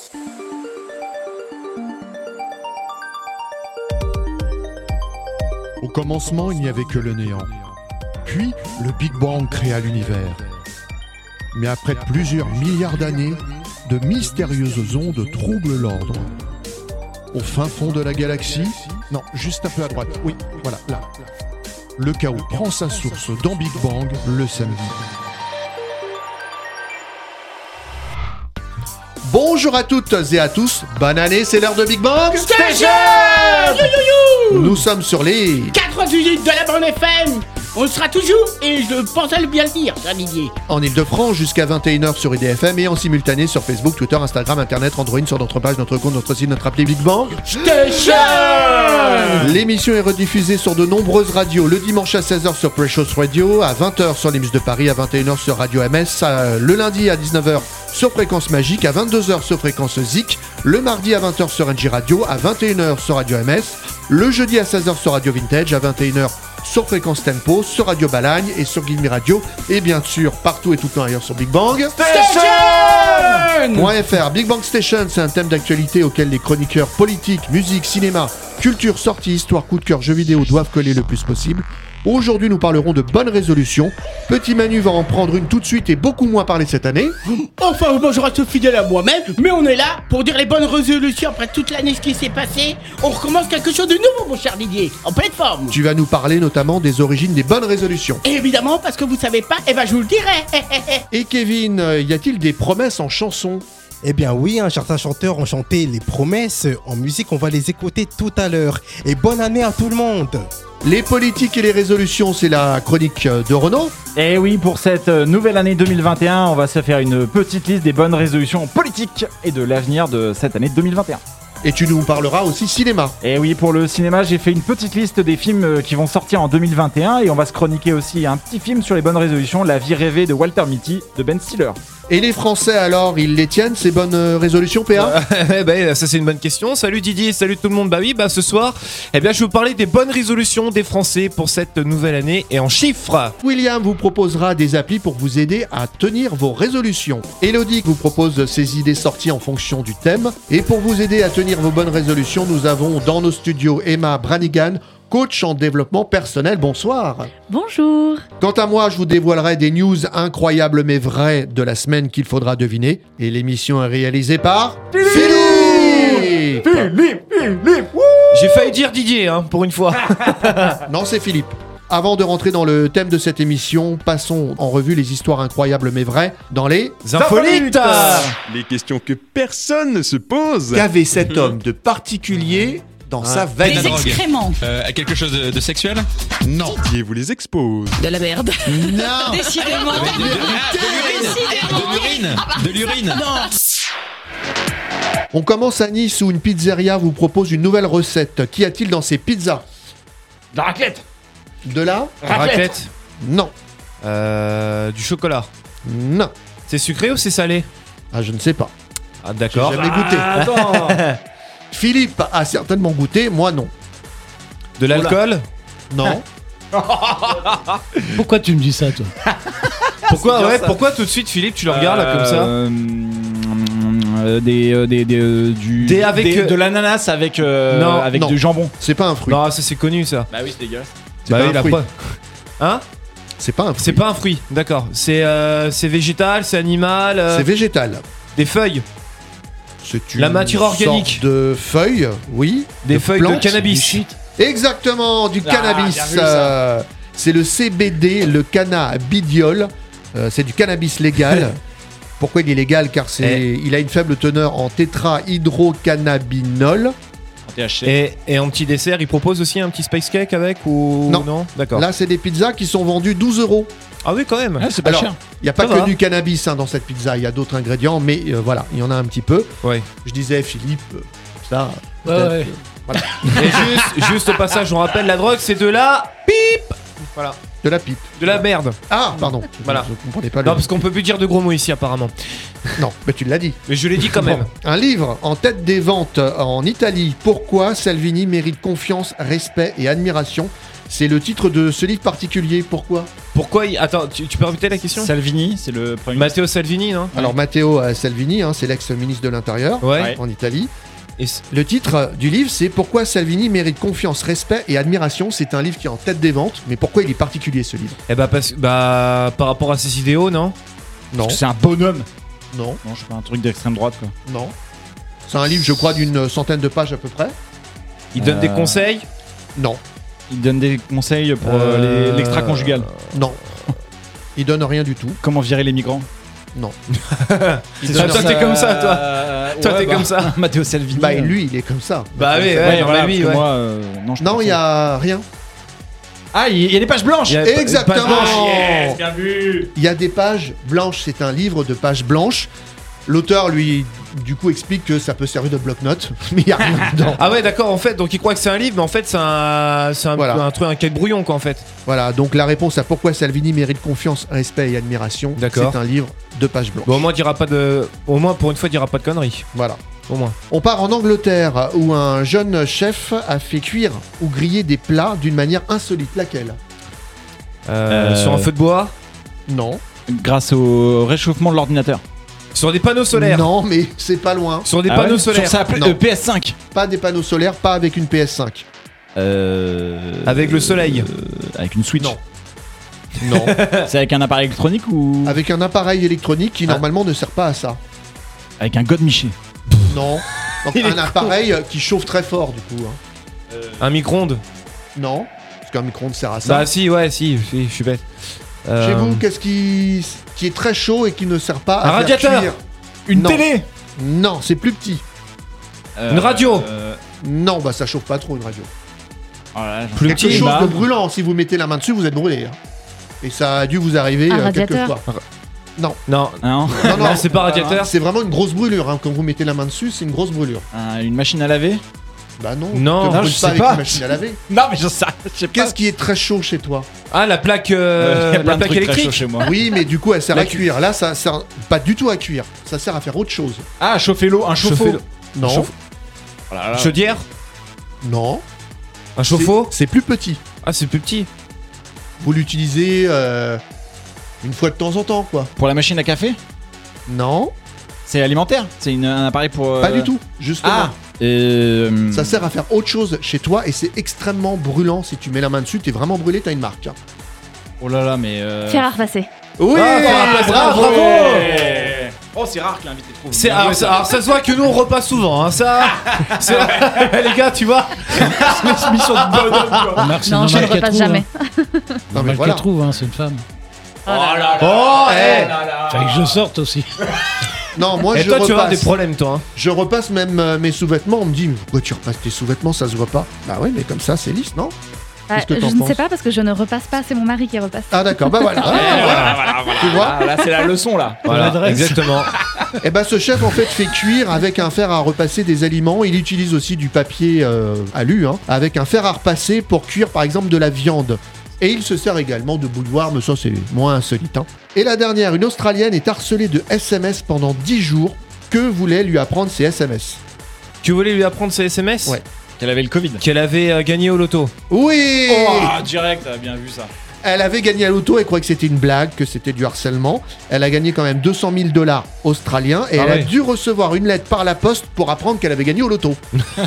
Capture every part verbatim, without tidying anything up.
Au commencement, il n'y avait que le néant. Puis, le Big Bang créa l'univers. Mais après plusieurs milliards d'années, de mystérieuses ondes troublent l'ordre. Au fin fond de la galaxie, non, juste un peu à droite, oui, voilà, là. Le chaos prend sa source dans Big Bang le samedi. Bonjour à toutes et à tous, bonne année, c'est l'heure de Big Bang Station. Nous sommes sur les quatre-vingt-dix-huit de la bande F M. On sera toujours, et je pense à le bien le dire, cher Didier. En Ile-de-France jusqu'à vingt et une heures sur I D F M et en simultané sur Facebook, Twitter, Instagram, Internet, Android, sur notre page, notre compte, notre site, notre appli Big Bang Station. L'émission est rediffusée sur de nombreuses radios le dimanche à seize heures sur Precious Radio, à vingt heures sur l'I M S de Paris, à vingt et une heures sur Radio M S, à, le lundi à dix-neuf heures sur Fréquence Magique, à vingt-deux heures sur Fréquence Zik, le mardi à vingt heures sur N J Radio, à vingt et une heures sur Radio M S, le jeudi à seize heures sur Radio Vintage, à vingt et une heures sur Fréquence Tempo, sur Radio Balagne et sur Guilmi Radio, et bien sûr partout et tout le temps ailleurs sur Big Bang Station .fr. Big Bang Station, c'est un thème d'actualité auquel les chroniqueurs politiques, musique, cinéma, culture, sortie, histoire, coup de cœur, jeux vidéo doivent coller le plus possible. Aujourd'hui, nous parlerons de bonnes résolutions. Petit Manu va en prendre une tout de suite et beaucoup moins parler cette année. Enfin, bon, je reste fidèle à moi-même, mais on est là pour dire les bonnes résolutions après toute l'année ce qui s'est passé. On recommence quelque chose de nouveau, mon cher Didier, en pleine forme. Tu vas nous parler notamment des origines des bonnes résolutions. Et évidemment, parce que vous savez pas, eh ben je vous le dirai. Et Kevin, euh, y a-t-il des promesses en chanson ? Eh bien oui, hein, certains chanteurs ont chanté les promesses. En musique, on va les écouter tout à l'heure. Et bonne année à tout le monde. Les politiques et les résolutions, c'est la chronique de Renaud. Et oui, pour cette nouvelle année deux mille vingt et un, on va se faire une petite liste des bonnes résolutions politiques et de l'avenir de cette année deux mille vingt et un. Et tu nous parleras aussi cinéma. Et oui, pour le cinéma, j'ai fait une petite liste des films qui vont sortir en deux mille vingt et un et on va se chroniquer aussi un petit film sur les bonnes résolutions, La vie rêvée de Walter Mitty de Ben Stiller. Et les Français alors, ils les tiennent ces bonnes résolutions, P A ? euh, bah, Ça c'est une bonne question. Salut Didier, salut tout le monde. Bah oui, bah ce soir, eh bien je vais vous parler des bonnes résolutions des Français pour cette nouvelle année et en chiffres. William vous proposera des applis pour vous aider à tenir vos résolutions. Elodie vous propose ses idées sorties en fonction du thème. Et pour vous aider à tenir vos bonnes résolutions, nous avons dans nos studios Emma Branigan, coach en développement personnel. Bonsoir. Bonjour. Quant à moi, je vous dévoilerai des news incroyables mais vraies de la semaine qu'il faudra deviner. Et l'émission est réalisée par Philippe. Philippe, Philippe. J'ai failli dire Didier, hein, pour une fois. Non, c'est Philippe. Avant de rentrer dans le thème de cette émission, passons en revue les histoires incroyables mais vraies dans les Infolites. Les questions que personne ne se pose. Qu'avait cet homme de particulier dans sa veine? Des excréments. Euh, quelque chose de, de sexuel? Non. Didier vous les expose. De la merde. Non. Décidément. De, de, de, de l'urine. De l'urine. On commence à Nice où une pizzeria vous propose une nouvelle recette. Qu'y a-t-il dans ces pizzas? De la raclette. De la Raclette. Non. Euh, du chocolat. Non. C'est sucré ou c'est salé? Ah, je ne sais pas. Ah d'accord. J'ai jamais goûté. Ah, attends. Philippe a certainement goûté, moi non. De l'alcool? Non. Pourquoi tu me dis ça, toi? Pourquoi ouais, pourquoi tout de suite Philippe tu le regardes là comme ça? Euh, euh, des, euh, des, des, euh, du, Des avec, des- euh, de l'ananas avec, euh, Non, avec non. du jambon. C'est pas un fruit. Non, ça c'est connu ça. Bah oui, c'est dégueulasse. C'est Bah pas oui, un la fruit. preuve. Hein? C'est pas un fruit. C'est pas un fruit, d'accord. C'est euh, c'est végétal, c'est animal. euh, C'est végétal. des feuilles, C'est une La matière organique. sorte de feuilles, oui. des de feuilles plantes. de cannabis. Exactement, du Ah, cannabis. bien vu, ça. euh, c'est le C B D, le cannabidiol. Euh, c'est du cannabis légal. Pourquoi il est légal? Car c'est, Eh. il a une faible teneur en tétrahydrocannabinol. T H C. Et, et en petit dessert, il propose aussi un petit spice cake avec ou Non. D'accord. Là, c'est des pizzas qui sont vendues douze euros. Ah oui, quand même. Ah, c'est pas Alors, cher. il n'y a pas Ça que va. du cannabis hein, dans cette pizza, il y a d'autres ingrédients, mais euh, voilà, il y en a un petit peu. Ouais. Je disais, Philippe, euh, ça. Ouais, peut-être, ouais. euh, voilà. Et juste, juste au passage, on rappelle, la drogue, c'est de la pipe. Voilà. De la pipe. De la merde. Ah, pardon. Voilà. Je ne comprenais pas le. Non, parce qu'on peut plus dire de gros mots ici, apparemment. Non, mais tu l'as dit. Mais je l'ai dit quand même. Bon, un livre en tête des ventes en Italie. Pourquoi Salvini mérite confiance, respect et admiration. C'est le titre de ce livre particulier. Pourquoi? Pourquoi il... Attends, tu, tu peux répéter la question? Salvini, c'est le premier ministre. Matteo Salvini, non? Alors Matteo euh, Salvini, hein, c'est l'ex-ministre de l'Intérieur Ouais. en Italie. Et c- Le titre du livre, c'est Pourquoi Salvini mérite confiance, respect et admiration. C'est un livre qui est en tête des ventes. Mais pourquoi il est particulier ce livre? Eh bah, parce... bah, par rapport à ses idéaux, non? Non, Parce que c'est un bonhomme. non, Non, je sais pas, un truc d'extrême droite, quoi. non. C'est un livre, je crois, d'une centaine de pages à peu près. Il donne Euh, des conseils? Non, Il donne des conseils pour euh, Euh, les- l'extra-conjugal. non. Il donne rien du tout. Comment virer les migrants. Non. Ah, Il toi, donne- t'es comme ça, toi. Euh, Toi, ouais, t'es bah, comme ça. Matteo Salvini. Bah euh, lui, il est comme ça. Bah oui, ouais, Ouais, non, voilà, mais lui, parce que ouais. moi, euh, non, je Non, pense il y pas. a rien. Ah, il y a des pages blanches. Il y a- pas- Exactement. pas blanche. Yes, bien vu. Il y a des pages blanches, c'est un livre de pages blanches. L'auteur, lui, du coup, explique que ça peut servir de bloc-notes, mais il n'y a rien dedans. Ah ouais, d'accord, en fait, donc il croit que c'est un livre, mais en fait, c'est un, c'est un, Voilà. un truc, un quai de brouillon, quoi, en fait. Voilà, donc la réponse à pourquoi Salvini mérite confiance, respect et admiration, D'accord. c'est un livre de pages blanches. Bon, au moins, il dira pas de. Au moins, pour une fois, il dira pas de conneries. Voilà. Au moins. On part en Angleterre, où un jeune chef a fait cuire ou griller des plats d'une manière insolite. Laquelle? Euh, Euh, Sur un feu de bois. Non. Grâce au réchauffement de l'ordinateur. Sur des panneaux solaires. Non, mais c'est pas loin. Sur des Ah panneaux ouais solaires. Sur sa pla- Non. euh, P S cinq. Pas des panneaux solaires, pas avec une P S cinq. Euh, Avec le soleil. euh, avec une Switch. Non. Non. C'est avec un appareil électronique ou Avec un appareil électronique qui Ah. normalement ne sert pas à ça. avec un God Miché. Non. Donc, Il est un appareil qui chauffe très fort du coup. hein. Un micro-ondes. Non. Parce qu'un micro-ondes sert à ça. Bah, si, ouais, si, si, je suis bête. Euh, Chez vous, qu'est-ce qui... qui est très chaud et qui ne sert pas à Un faire radiateur. cuire? Une Non. télé. Non, c'est plus petit. Une radio. euh, Non, bah ça chauffe pas trop une radio. oh là là, j'en- Plus Quelque petit. chose bah. de brûlant, si vous mettez la main dessus, vous êtes brûlé. hein. Et ça a dû vous arriver Un euh, quelques radiateur. fois. Non, Non, Non. non, non, c'est pas radiateur. C'est vraiment une grosse brûlure. hein. Quand vous mettez la main dessus, c'est une grosse brûlure. Un- une machine à laver. Bah non, Non, tu te non, brûles je pas sais avec pas. une machine à laver. Non, mais je sais, je sais Qu'est-ce qui est très chaud chez toi? Ah, la plaque, Il y euh, a plein la de plaque trucs très chauds électrique. chez moi. Oui, mais du coup, elle sert La à cu- cuire. Là, ça sert pas du tout à cuire. Ça sert à faire autre chose. Ah, chauffer l'eau, un chauffe-eau. Chauffer l'eau. Non, chauffe- Oh là là. Chaudière. non. Un chauffe-eau. C'est c'est plus petit. Ah, c'est plus petit. Vous l'utilisez euh, une fois de temps en temps, quoi. Pour la machine à café. Non, C'est alimentaire. C'est une- un appareil pour. euh, pas du tout. Justement. Ah. Euh, Ça sert à faire autre chose chez toi et c'est extrêmement brûlant. Si tu mets la main dessus, t'es vraiment brûlé, t'as une marque. hein. Oh là là, mais. euh, Fer à repasser. Oui, Ah, bravo. Ouais. Oh, c'est rare que l'invité trouve. C'est, Bien alors, joué, ça, alors, ça se voit que nous on repasse souvent, hein, ça. c'est- les gars, tu vois. mission de bonhomme, quoi. Remarque, c'est Non, je ne normal qu'elle repasse trouve, jamais. hein. Non mais Normal voilà. qu'elle trouve, hein, c'est une femme. Oh là là. Oh, eh. Fallait que je sorte aussi. Non, moi Et je toi, tu vas avoir des repasse. problèmes, toi. hein. Je repasse même euh, mes sous-vêtements. On me dit, mais pourquoi tu repasses tes sous-vêtements, ça se voit pas? Bah ouais, mais comme ça, c'est lisse, non? Ah, Qu'est-ce que je t'en ne penses sais pas parce que je ne repasse pas, c'est mon mari qui repasse. Ah d'accord, bah voilà. Eh, voilà, voilà, voilà. Tu vois Ah, là, c'est la leçon, là. Voilà, l'adresse. exactement. Et bah ce chef en fait fait cuire avec un fer à repasser des aliments. Il utilise aussi du papier euh, alu, hein, avec un fer à repasser pour cuire par exemple de la viande. Et il se sert également de bouilloire, mais ça c'est moins insolite. hein. Et la dernière, une Australienne est harcelée de S M S pendant dix jours. Que voulait lui apprendre ses S M S? Tu voulais lui apprendre ses S M S? Ouais. Qu'elle avait le Covid. Qu'elle avait euh, gagné au loto. Oui, Oh, direct, t'as bien vu ça. Elle avait gagné à l'auto, elle croyait que c'était une blague, que c'était du harcèlement. Elle a gagné quand même deux cent mille dollars australiens et Ah elle ouais. a dû recevoir une lettre par la poste pour apprendre qu'elle avait gagné au loto.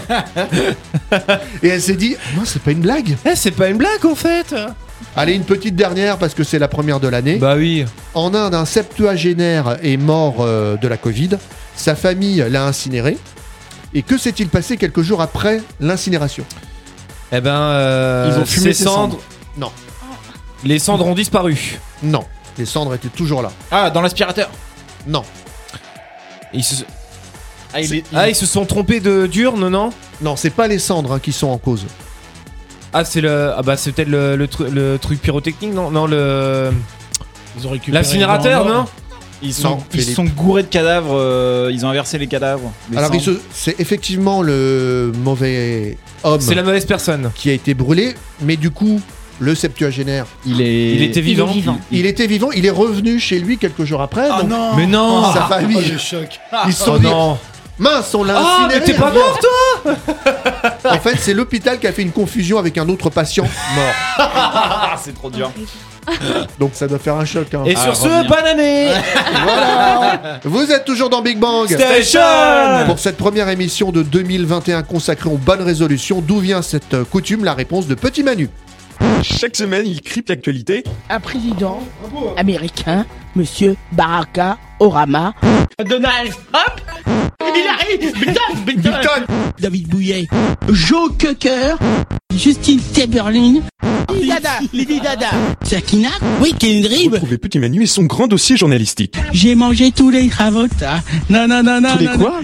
Et elle s'est dit, non, c'est pas une blague. Eh, c'est pas une blague en fait. Allez, une petite dernière parce que c'est la première de l'année. Bah oui. En Inde, un septuagénaire est mort euh, de la Covid. Sa famille l'a incinéré. Et que s'est-il passé quelques jours après l'incinération? Eh ben, euh, Ils ont fumé ces ses cendres. Non. Les cendres ont disparu. Non, les cendres étaient toujours là. Ah, dans l'aspirateur. Non, Ils se... Ah, il est. Ah, ils se sont trompés de d'urne, non? non, c'est pas les cendres hein, qui sont en cause. Ah, c'est le. Ah bah, c'est peut-être le, le, tru- le truc pyrotechnique, non? Non, le. Ils ont récupéré. L'incinérateur, le non? Ils sont, Non, ils Philippe. sont gourés de cadavres. euh, ils ont inversé les cadavres. les Alors, il cendres. se- c'est effectivement le mauvais homme C'est la mauvaise personne. qui a été brûlé, mais du coup, le septuagénaire, Il est. Il était Il vivant. est vivant. il était vivant, il est revenu chez lui quelques jours après. Ah donc non. Mais non. sa Oh, famille, le choc. ils se sont Oh dit, non. mince, on l'a Ah, incinéré. mais t'es pas viens. mort, toi? En fait, c'est l'hôpital qui a fait une confusion avec un autre patient mort. C'est trop dur. Donc ça doit faire un choc. Hein. Et Ah, sur ce, revenir. bonne année. Voilà. Vous êtes toujours dans Big Bang Station. pour cette première émission de deux mille vingt et un consacrée aux bonnes résolutions. D'où vient cette euh, coutume? La réponse de Petit Manu. Chaque semaine, il crypte l'actualité. Un président américain, Monsieur Barack Obama, Donald Trump, il arrive, Biton, Biton, David Bouillet, Joe Cocker, Justine Timberlake, Lady Dada, Lady Dada, Sakina, oui, Kendrick. Retrouvez Petit Manu et son grand dossier journalistique. J'ai mangé tous les cravotas. Non, non, non, non. Tous les non, quoi?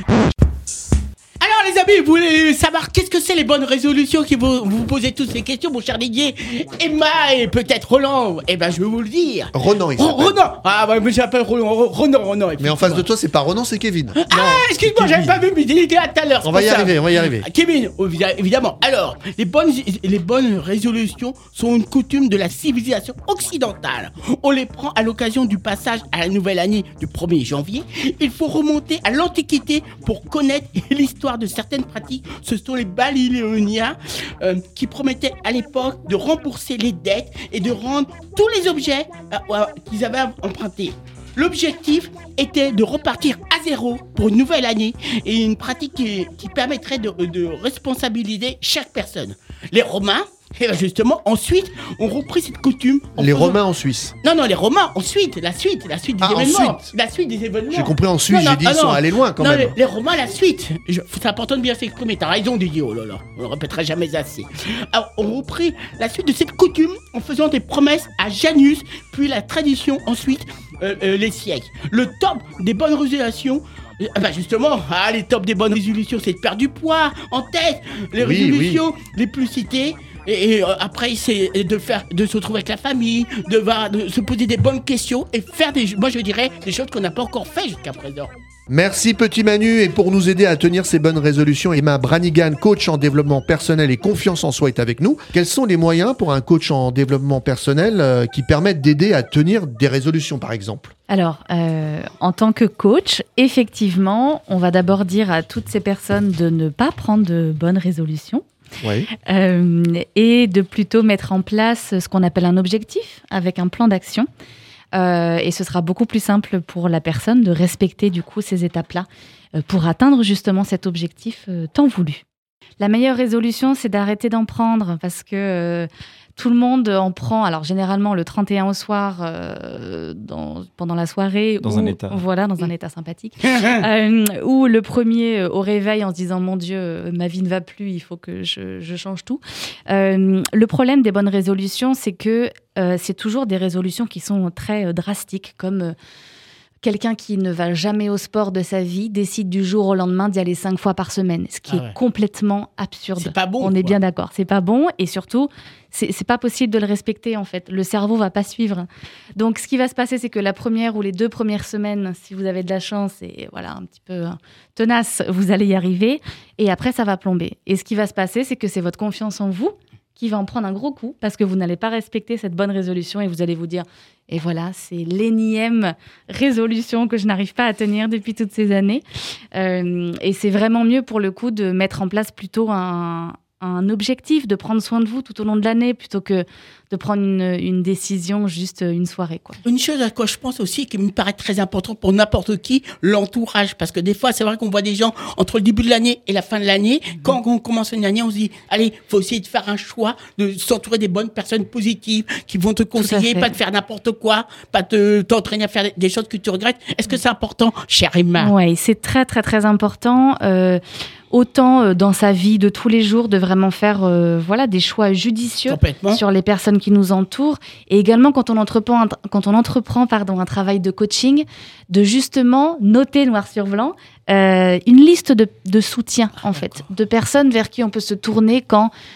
Alors les amis, vous voulez savoir qu'est-ce que c'est les bonnes résolutions qui vous, vous posez toutes ces questions, mon cher Didier, Emma et peut-être Roland? Eh ben je vais vous le dire. Ronan, il Oh, s'appelle. Ronan. Ah ouais, mais j'appelle Roland, Ronan, Ronan. Mais en face de toi, c'est pas Ronan, c'est Kevin. Ah, excuse-moi, j'avais pas vu, mais il était là tout à l'heure. On va y c'est pour ça. arriver, on va y arriver. Kevin, évidemment. Alors, les bonnes, les bonnes résolutions sont une coutume de la civilisation occidentale. On les prend à l'occasion du passage à la nouvelle année du premier janvier. Il faut remonter à l'Antiquité pour connaître l'histoire de certaines pratiques. Ce sont les Babyloniens euh, qui promettaient à l'époque de rembourser les dettes et de rendre tous les objets euh, euh, qu'ils avaient empruntés. L'objectif était de repartir à zéro pour une nouvelle année et une pratique qui, qui permettrait de, de responsabiliser chaque personne. Les Romains, et ben justement, ensuite, ont repris cette coutume. en Les faisant- Romains en Suisse. Non, non, les Romains, ensuite, la suite, la suite des Ah, événements. ensuite. La suite des événements. J'ai compris en Suisse, Non, non, j'ai dit ah, ils sont non. allés loin quand non, même. Les, les Romains, la suite. Je- C'est important de bien s'exprimer. T'as raison, Didier. Oh là là, on le répétera jamais assez. Alors, on reprit la suite de cette coutume en faisant des promesses à Janus, puis la tradition ensuite, euh, euh, les siècles. Le top des bonnes résolutions. euh, bah justement, ah, les tops des bonnes résolutions, c'est de perdre du poids en tête. Les Oui, résolutions les plus citées. Et, et, euh, après, c'est de faire, de se retrouver avec la famille, de, va- de se poser des bonnes questions et faire des, moi je dirais, des choses qu'on n'a pas encore fait jusqu'à présent. Merci Petit Manu, et pour nous aider à tenir ces bonnes résolutions, Emma Branigan, coach en développement personnel et confiance en soi, est avec nous. Quels sont les moyens pour un coach en développement personnel euh, qui permettent d'aider à tenir des résolutions par exemple? Alors, euh, en tant que coach, effectivement, on va d'abord dire à toutes ces personnes de ne pas prendre de bonnes résolutions. Oui. Euh, et de plutôt mettre en place ce qu'on appelle un objectif avec un plan d'action. Euh, et ce sera beaucoup plus simple pour la personne de respecter du coup ces étapes-là euh, pour atteindre justement cet objectif euh, tant voulu. La meilleure résolution, c'est d'arrêter d'en prendre parce que euh, tout le monde en prend. Alors généralement le trente et un au soir, euh, dans, pendant la soirée, Dans ou, un état. voilà, dans un état sympathique, euh, ou le premier euh, au réveil en se disant mon Dieu, euh, ma vie ne va plus, il faut que je, je change tout. Euh, le problème des bonnes résolutions, c'est que euh, c'est toujours des résolutions qui sont très euh, drastiques, comme euh, quelqu'un qui ne va jamais au sport de sa vie décide du jour au lendemain d'y aller cinq fois par semaine, ce qui Ah est ouais. complètement absurde. C'est pas bon, On est quoi. bien d'accord, c'est pas bon et surtout, c'est c'est pas possible de le respecter en fait. Le cerveau va pas suivre. Donc, ce qui va se passer, c'est que la première ou les deux premières semaines, si vous avez de la chance et voilà un petit peu euh, tenace, vous allez y arriver. Et après, ça va plomber. Et ce qui va se passer, c'est que c'est votre confiance en vous qui va en prendre un gros coup parce que vous n'allez pas respecter cette bonne résolution et vous allez vous dire et voilà, c'est l'énième résolution que je n'arrive pas à tenir depuis toutes ces années. Euh, et c'est vraiment mieux pour le coup de mettre en place plutôt un, un objectif, de prendre soin de vous tout au long de l'année plutôt que de prendre une, une décision juste une soirée, quoi. Une chose à quoi je pense aussi qui me paraît très important pour n'importe qui, l'entourage. Parce que des fois, c'est vrai qu'on voit des gens entre le début de l'année et la fin de l'année. Quand on commence une année, on se dit, allez, faut essayer de faire un choix, de s'entourer des bonnes personnes positives qui vont te conseiller, fait. pas de faire n'importe quoi, pas te t'entraîner à faire des choses que tu regrettes. Est-ce que c'est important, chère Emma? Oui, c'est très, très, très important. Euh, autant euh, dans sa vie de tous les jours, de vraiment faire euh, voilà, des choix judicieux Complètement. sur les personnes qui nous entourent. Et également, quand on entreprend, un, quand on entreprend pardon, un travail de coaching, de justement noter noir sur blanc euh, une liste de, de soutien, en fait, de personnes vers qui on peut se tourner quand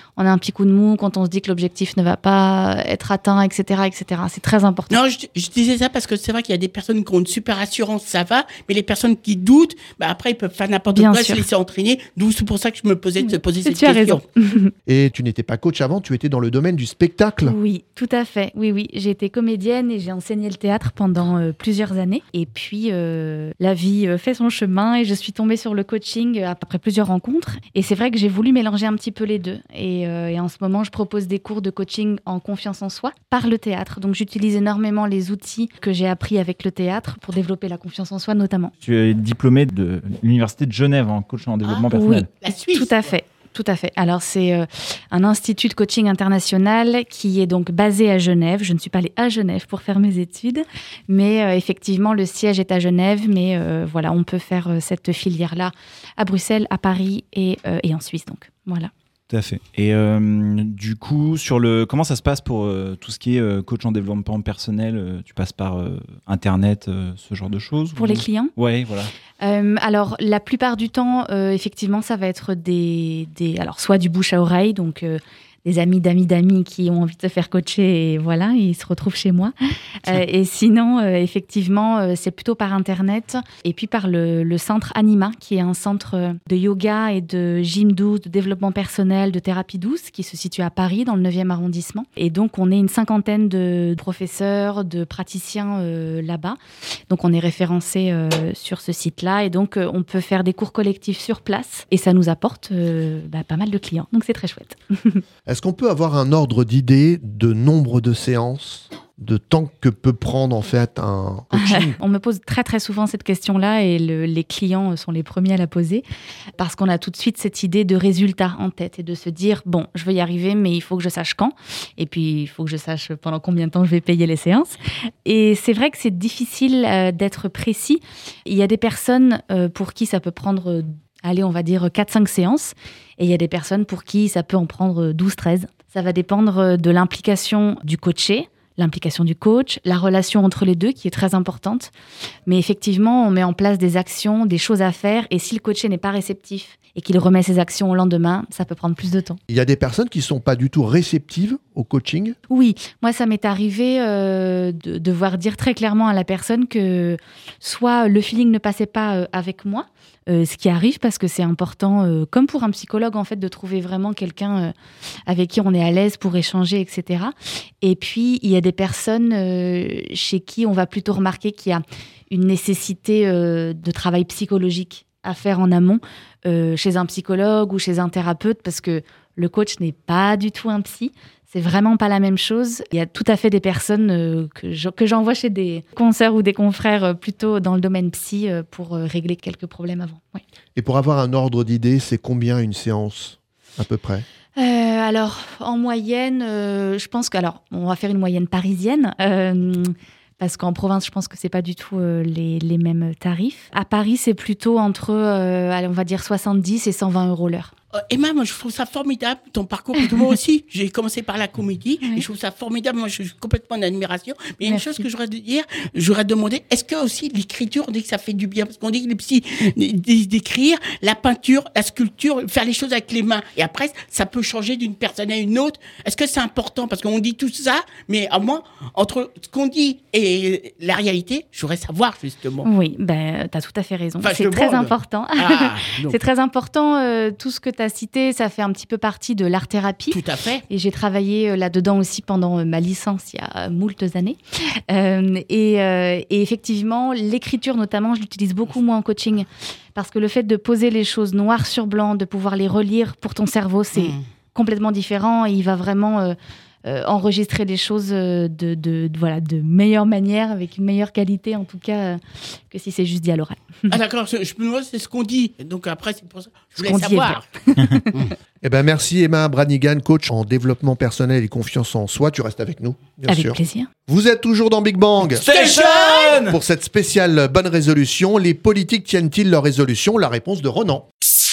on a un petit coup de mou, quand on se dit que l'objectif ne va pas être atteint, et cetera, et cetera. C'est très important. Non, je, je disais ça parce que c'est vrai qu'il y a des personnes qui ont une super assurance, ça va, mais les personnes qui doutent, bah après ils peuvent faire n'importe Bien quoi, sûr. se laisser entraîner. D'où c'est pour ça que je me posais de poser cette Tu as question. raison. Et tu n'étais pas coach avant, tu étais dans le domaine du spectacle. Oui, tout à fait. Oui, oui. J'ai été comédienne et j'ai enseigné le théâtre pendant euh, plusieurs années. Et puis, euh, la vie euh, fait son chemin et je suis tombée sur le coaching euh, après plusieurs rencontres. Et c'est vrai que j'ai voulu mélanger un petit peu les deux. Et, euh, et en ce moment, je propose des cours de coaching en confiance en soi par le théâtre. Donc, j'utilise énormément les outils que j'ai appris avec le théâtre pour développer la confiance en soi notamment. Tu es diplômé de l'Université de Genève en coach en développement Ah, personnel. Oui, La Suisse. tout à fait. Tout à fait. Alors, c'est euh, un institut de coaching international qui est donc basé à Genève. Je ne suis pas allée à Genève pour faire mes études, mais euh, effectivement, le siège est à Genève. Mais euh, voilà, on peut faire euh, cette filière-là à Bruxelles, à Paris et, euh, et en Suisse. Donc, voilà. Tout à fait. Et euh, du coup, sur le, comment ça se passe pour euh, tout ce qui est euh, coach en développement personnel euh, Tu passes par euh, Internet, euh, ce genre de choses Pour ou... les clients Ouais, voilà. Euh, alors, la plupart du temps, euh, effectivement, ça va être des, des, alors soit du bouche à oreille, donc euh, des amis d'amis d'amis qui ont envie de se faire coacher et voilà, ils se retrouvent chez moi. Euh, et sinon, euh, effectivement, euh, c'est plutôt par Internet et puis par le, le centre Anima, qui est un centre de yoga et de gym douce, de développement personnel, de thérapie douce, qui se situe à Paris, dans le neuvième arrondissement. Et donc, on est une cinquantaine de professeurs, de praticiens euh, là-bas. Donc, on est référencé euh, sur ce site-là et donc, euh, on peut faire des cours collectifs sur place et ça nous apporte euh, bah, pas mal de clients. Donc, c'est très chouette. Est-ce qu'on peut avoir un ordre d'idée de nombre de séances, de temps que peut prendre en fait un coaching? On me pose très très souvent cette question-là et le, les clients sont les premiers à la poser parce qu'on a tout de suite cette idée de résultat en tête et de se dire bon, je vais y arriver mais il faut que je sache quand et puis il faut que je sache pendant combien de temps je vais payer les séances. Et c'est vrai que c'est difficile euh, d'être précis. Il y a des personnes euh, pour qui ça peut prendre euh, allez, on va dire quatre cinq séances. Et il y a des personnes pour qui ça peut en prendre douze treize. Ça va dépendre de l'implication du coaché, l'implication du coach, la relation entre les deux qui est très importante. Mais effectivement, on met en place des actions, des choses à faire. Et si le coaché n'est pas réceptif et qu'il remet ses actions au lendemain, ça peut prendre plus de temps. Il y a des personnes qui ne sont pas du tout réceptives au coaching? Oui, moi ça m'est arrivé euh, de devoir dire très clairement à la personne que soit le feeling ne passait pas euh, avec moi, euh, ce qui arrive parce que c'est important, euh, comme pour un psychologue en fait, de trouver vraiment quelqu'un euh, avec qui on est à l'aise pour échanger, et cetera. Et puis il y a des personnes euh, chez qui on va plutôt remarquer qu'il y a une nécessité euh, de travail psychologique à faire en amont euh, chez un psychologue ou chez un thérapeute parce que le coach n'est pas du tout un psy. C'est vraiment pas la même chose. Il y a tout à fait des personnes euh, que, je, que j'envoie chez des consoeurs ou des confrères euh, plutôt dans le domaine psy euh, pour euh, régler quelques problèmes avant. Oui. Et pour avoir un ordre d'idée, c'est combien une séance à peu près? Euh, alors, en moyenne, euh, je pense que... Alors, on va faire une moyenne parisienne. Euh, parce qu'en province, je pense que c'est pas du tout euh, les, les mêmes tarifs. À Paris, c'est plutôt entre, euh, allez, on va dire soixante-dix et cent vingt euros l'heure. Euh, Emma, moi je trouve ça formidable, ton parcours, parce que moi aussi, j'ai commencé par la comédie, Oui. et je trouve ça formidable, moi je suis complètement en admiration. Mais il y a une Merci. chose que j'aurais de dire, j'aurais demandé, est-ce que aussi l'écriture, on dit que ça fait du bien, parce qu'on dit que les psys disent d'écrire, la peinture, la sculpture, faire les choses avec les mains, et après ça peut changer d'une personne à une autre. Est-ce que c'est important? Parce qu'on dit tout ça, mais à moi, entre ce qu'on dit et la réalité, je voudrais savoir justement. Oui, ben, tu as tout à fait raison. Enfin, je c'est te très demande. important. Ah, donc, C'est très important. euh, tout ce que tu as cité, ça fait un petit peu partie de l'art-thérapie. tout à fait. Et j'ai travaillé euh, là-dedans aussi pendant euh, ma licence il y a euh, moultes années. Euh, et, euh, et effectivement, l'écriture notamment, je l'utilise beaucoup moi en coaching. Parce que le fait de poser les choses noir sur blanc, de pouvoir les relire pour ton cerveau, c'est Mmh. complètement différent. Et il va vraiment euh, euh, enregistrer les choses euh, de, de, de, voilà, de meilleure manière, avec une meilleure qualité en tout cas, euh, que si c'est juste dit à l'oral. Ah d'accord, je je me demande, c'est ce qu'on dit. Donc après, c'est pour ça. Je Ce voulais qu'on dit est savoir. Eh ben merci Emma Branigan, coach en développement personnel et confiance en soi. Tu restes avec nous, bien Avec sûr. plaisir. Vous êtes toujours dans Big Bang. Station. Pour cette spéciale bonne résolution, les politiques tiennent-ils leurs résolutions? La réponse de Ronan.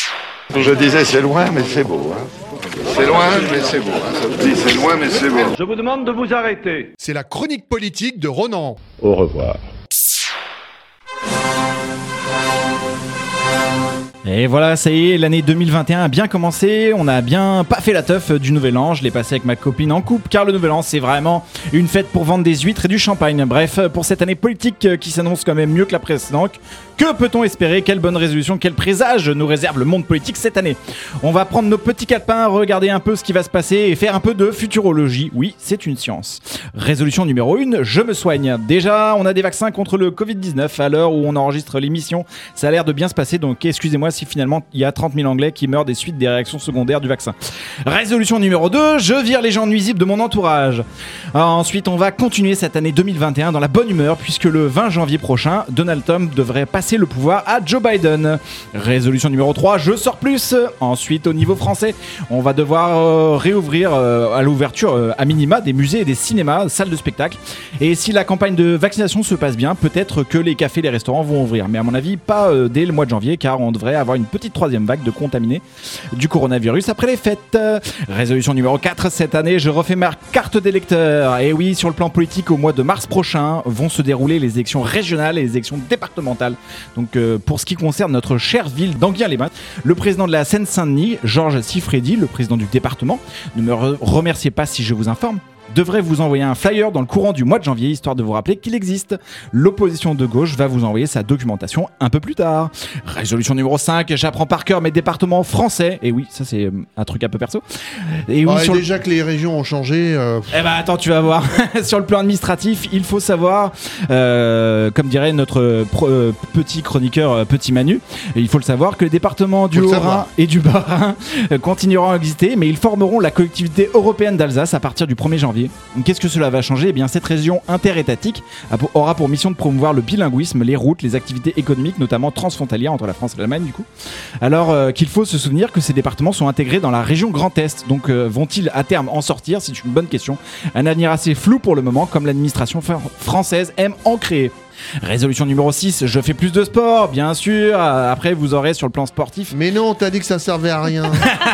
Je disais c'est loin mais c'est beau. Hein. C'est loin mais c'est beau. Hein. Ça vous dit c'est loin mais c'est beau. Je vous demande de vous arrêter. C'est la chronique politique de Ronan. Au revoir. Et voilà, ça y est, l'année deux mille vingt et un a bien commencé. On a bien pas fait la teuf du Nouvel An. Je l'ai passé avec ma copine en couple, car le Nouvel An, c'est vraiment une fête pour vendre des huîtres et du champagne. Bref, pour cette année politique qui s'annonce quand même mieux que la précédente, que peut-on espérer? Quelle bonne résolution, quel présage nous réserve le monde politique cette année? On va prendre nos petits calepins, regarder un peu ce qui va se passer et faire un peu de futurologie. Oui, c'est une science. Résolution numéro un, je me soigne. Déjà, on a des vaccins contre le covid dix-neuf à l'heure où on enregistre l'émission. Ça a l'air de bien se passer, donc excusez-moi si finalement il y a trente mille Anglais qui meurent des suites des réactions secondaires du vaccin. Résolution numéro deux, je vire les gens nuisibles de mon entourage. Alors, ensuite, on va continuer cette année deux mille vingt et un dans la bonne humeur, puisque le vingt janvier prochain, Donald Trump devrait passer le pouvoir à Joe Biden. Résolution numéro trois, je sors plus. Ensuite, au niveau français, on va devoir euh, réouvrir euh, à l'ouverture euh, à minima des musées et des cinémas, salles de spectacle. Et si la campagne de vaccination se passe bien, peut-être que les cafés et les restaurants vont ouvrir. Mais à mon avis, pas euh, dès le mois de janvier, car on devrait avoir une petite troisième vague de contaminés du coronavirus après les fêtes. Résolution numéro quatre, cette année, je refais ma carte d'électeur. Et oui, sur le plan politique, au mois de mars prochain, vont se dérouler les élections régionales et les élections départementales. Donc euh, pour ce qui concerne notre chère ville d'Enghien-les-Bains, le président de la Seine-Saint-Denis, Georges Siffredi, le président du département, ne me re- remerciez pas si je vous informe, devrait vous envoyer un flyer dans le courant du mois de janvier, histoire de vous rappeler qu'il existe. L'opposition de gauche va vous envoyer sa documentation un peu plus tard. Résolution numéro cinq, j'apprends par cœur mes départements français. Et oui, ça c'est un truc un peu perso. Et oui, ouais, sur déjà le... que les régions ont changé. Euh... Eh ben attends, tu vas voir. Sur le plan administratif, il faut savoir, euh, comme dirait notre pro, euh, petit chroniqueur euh, Petit Manu, il faut le savoir que les départements du Haut-Rhin et du Bas-Rhin euh, continueront à exister, mais ils formeront la collectivité européenne d'Alsace à partir du premier janvier. Qu'est-ce que cela va changer? Eh bien, cette région interétatique aura pour mission de promouvoir le bilinguisme, les routes, les activités économiques, notamment transfrontalières entre la France et l'Allemagne, du coup. Alors euh, qu'il faut se souvenir que ces départements sont intégrés dans la région Grand Est. Donc, euh, vont-ils à terme en sortir? C'est une bonne question. Un avenir assez flou pour le moment, comme l'administration française aime en créer. Résolution numéro six, je fais plus de sport, bien sûr. Après, vous aurez sur le plan sportif. Mais non, t'as dit que ça servait à rien.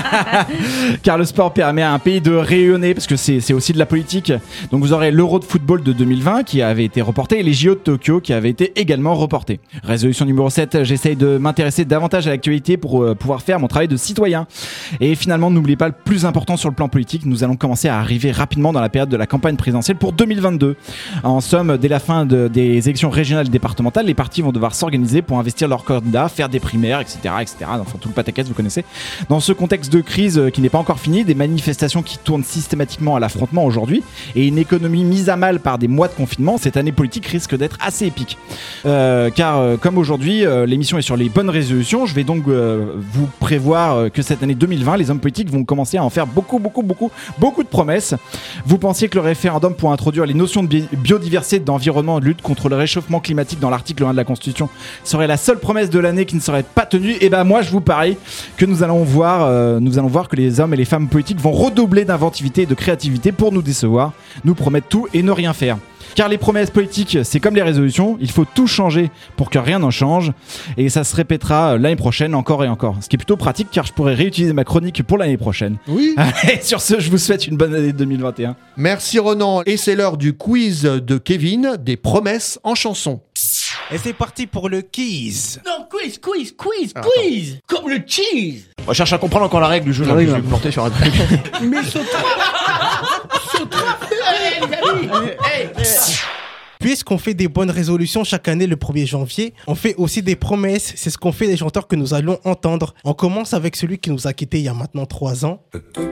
Car le sport permet à un pays de rayonner, parce que c'est, c'est aussi de la politique. Donc vous aurez l'Euro de football de deux mille vingt qui avait été reporté et les J O de Tokyo qui avaient été également reportés. Résolution numéro sept, j'essaye de m'intéresser davantage à l'actualité pour euh, pouvoir faire mon travail de citoyen. Et finalement, n'oubliez pas le plus important sur le plan politique, nous allons commencer à arriver rapidement dans la période de la campagne présidentielle pour deux mille vingt-deux. En somme, dès la fin de, des élections régionales et départementales, les partis vont devoir s'organiser pour investir leurs candidats, faire des primaires, et cetera, et cetera. Enfin, tout le pataquès, vous connaissez. Dans ce contexte de crise qui n'est pas encore fini, des manifestations qui tournent systématiquement à l'affrontement aujourd'hui et une économie mise à mal par des mois de confinement, cette année politique risque d'être assez épique. Euh, car euh, comme aujourd'hui, euh, l'émission est sur les bonnes résolutions, je vais donc euh, vous prévoir euh, que cette année deux mille vingt, les hommes politiques vont commencer à en faire beaucoup, beaucoup, beaucoup, beaucoup de promesses. Vous pensiez que le référendum pour introduire les notions de bi- biodiversité, d'environnement, de lutte contre le réchauffement climatique dans l'article un de la Constitution serait la seule promesse de l'année qui ne serait pas tenue? Et ben moi je vous parie que nous allons voir euh, nous allons voir que les hommes et les femmes politiques vont redoubler d'inventivité et de créativité pour nous décevoir, nous promettre tout et ne rien faire. Car les promesses politiques, c'est comme les résolutions, il faut tout changer pour que rien n'en change. Et ça se répétera l'année prochaine encore et encore. Ce qui est plutôt pratique car je pourrais réutiliser ma chronique pour l'année prochaine. Oui. Et sur ce, je vous souhaite une bonne année deux mille vingt et un. Merci Ronan. Et c'est l'heure du quiz de Kevin, des promesses en chanson. Et c'est parti pour le quiz. Non, quiz, quiz, quiz, Attends. quiz. Comme le cheese. On cherche à comprendre encore la règle du jeu. Là, je vais me planter sur un truc. Mais saute-toi. Saute-toi. Allez, les amis. Hey, hey. Puisqu'on fait des bonnes résolutions chaque année le premier janvier, on fait aussi des promesses. C'est ce qu'ont fait les chanteurs que nous allons entendre. On commence avec celui qui nous a quittés il y a maintenant trois ans.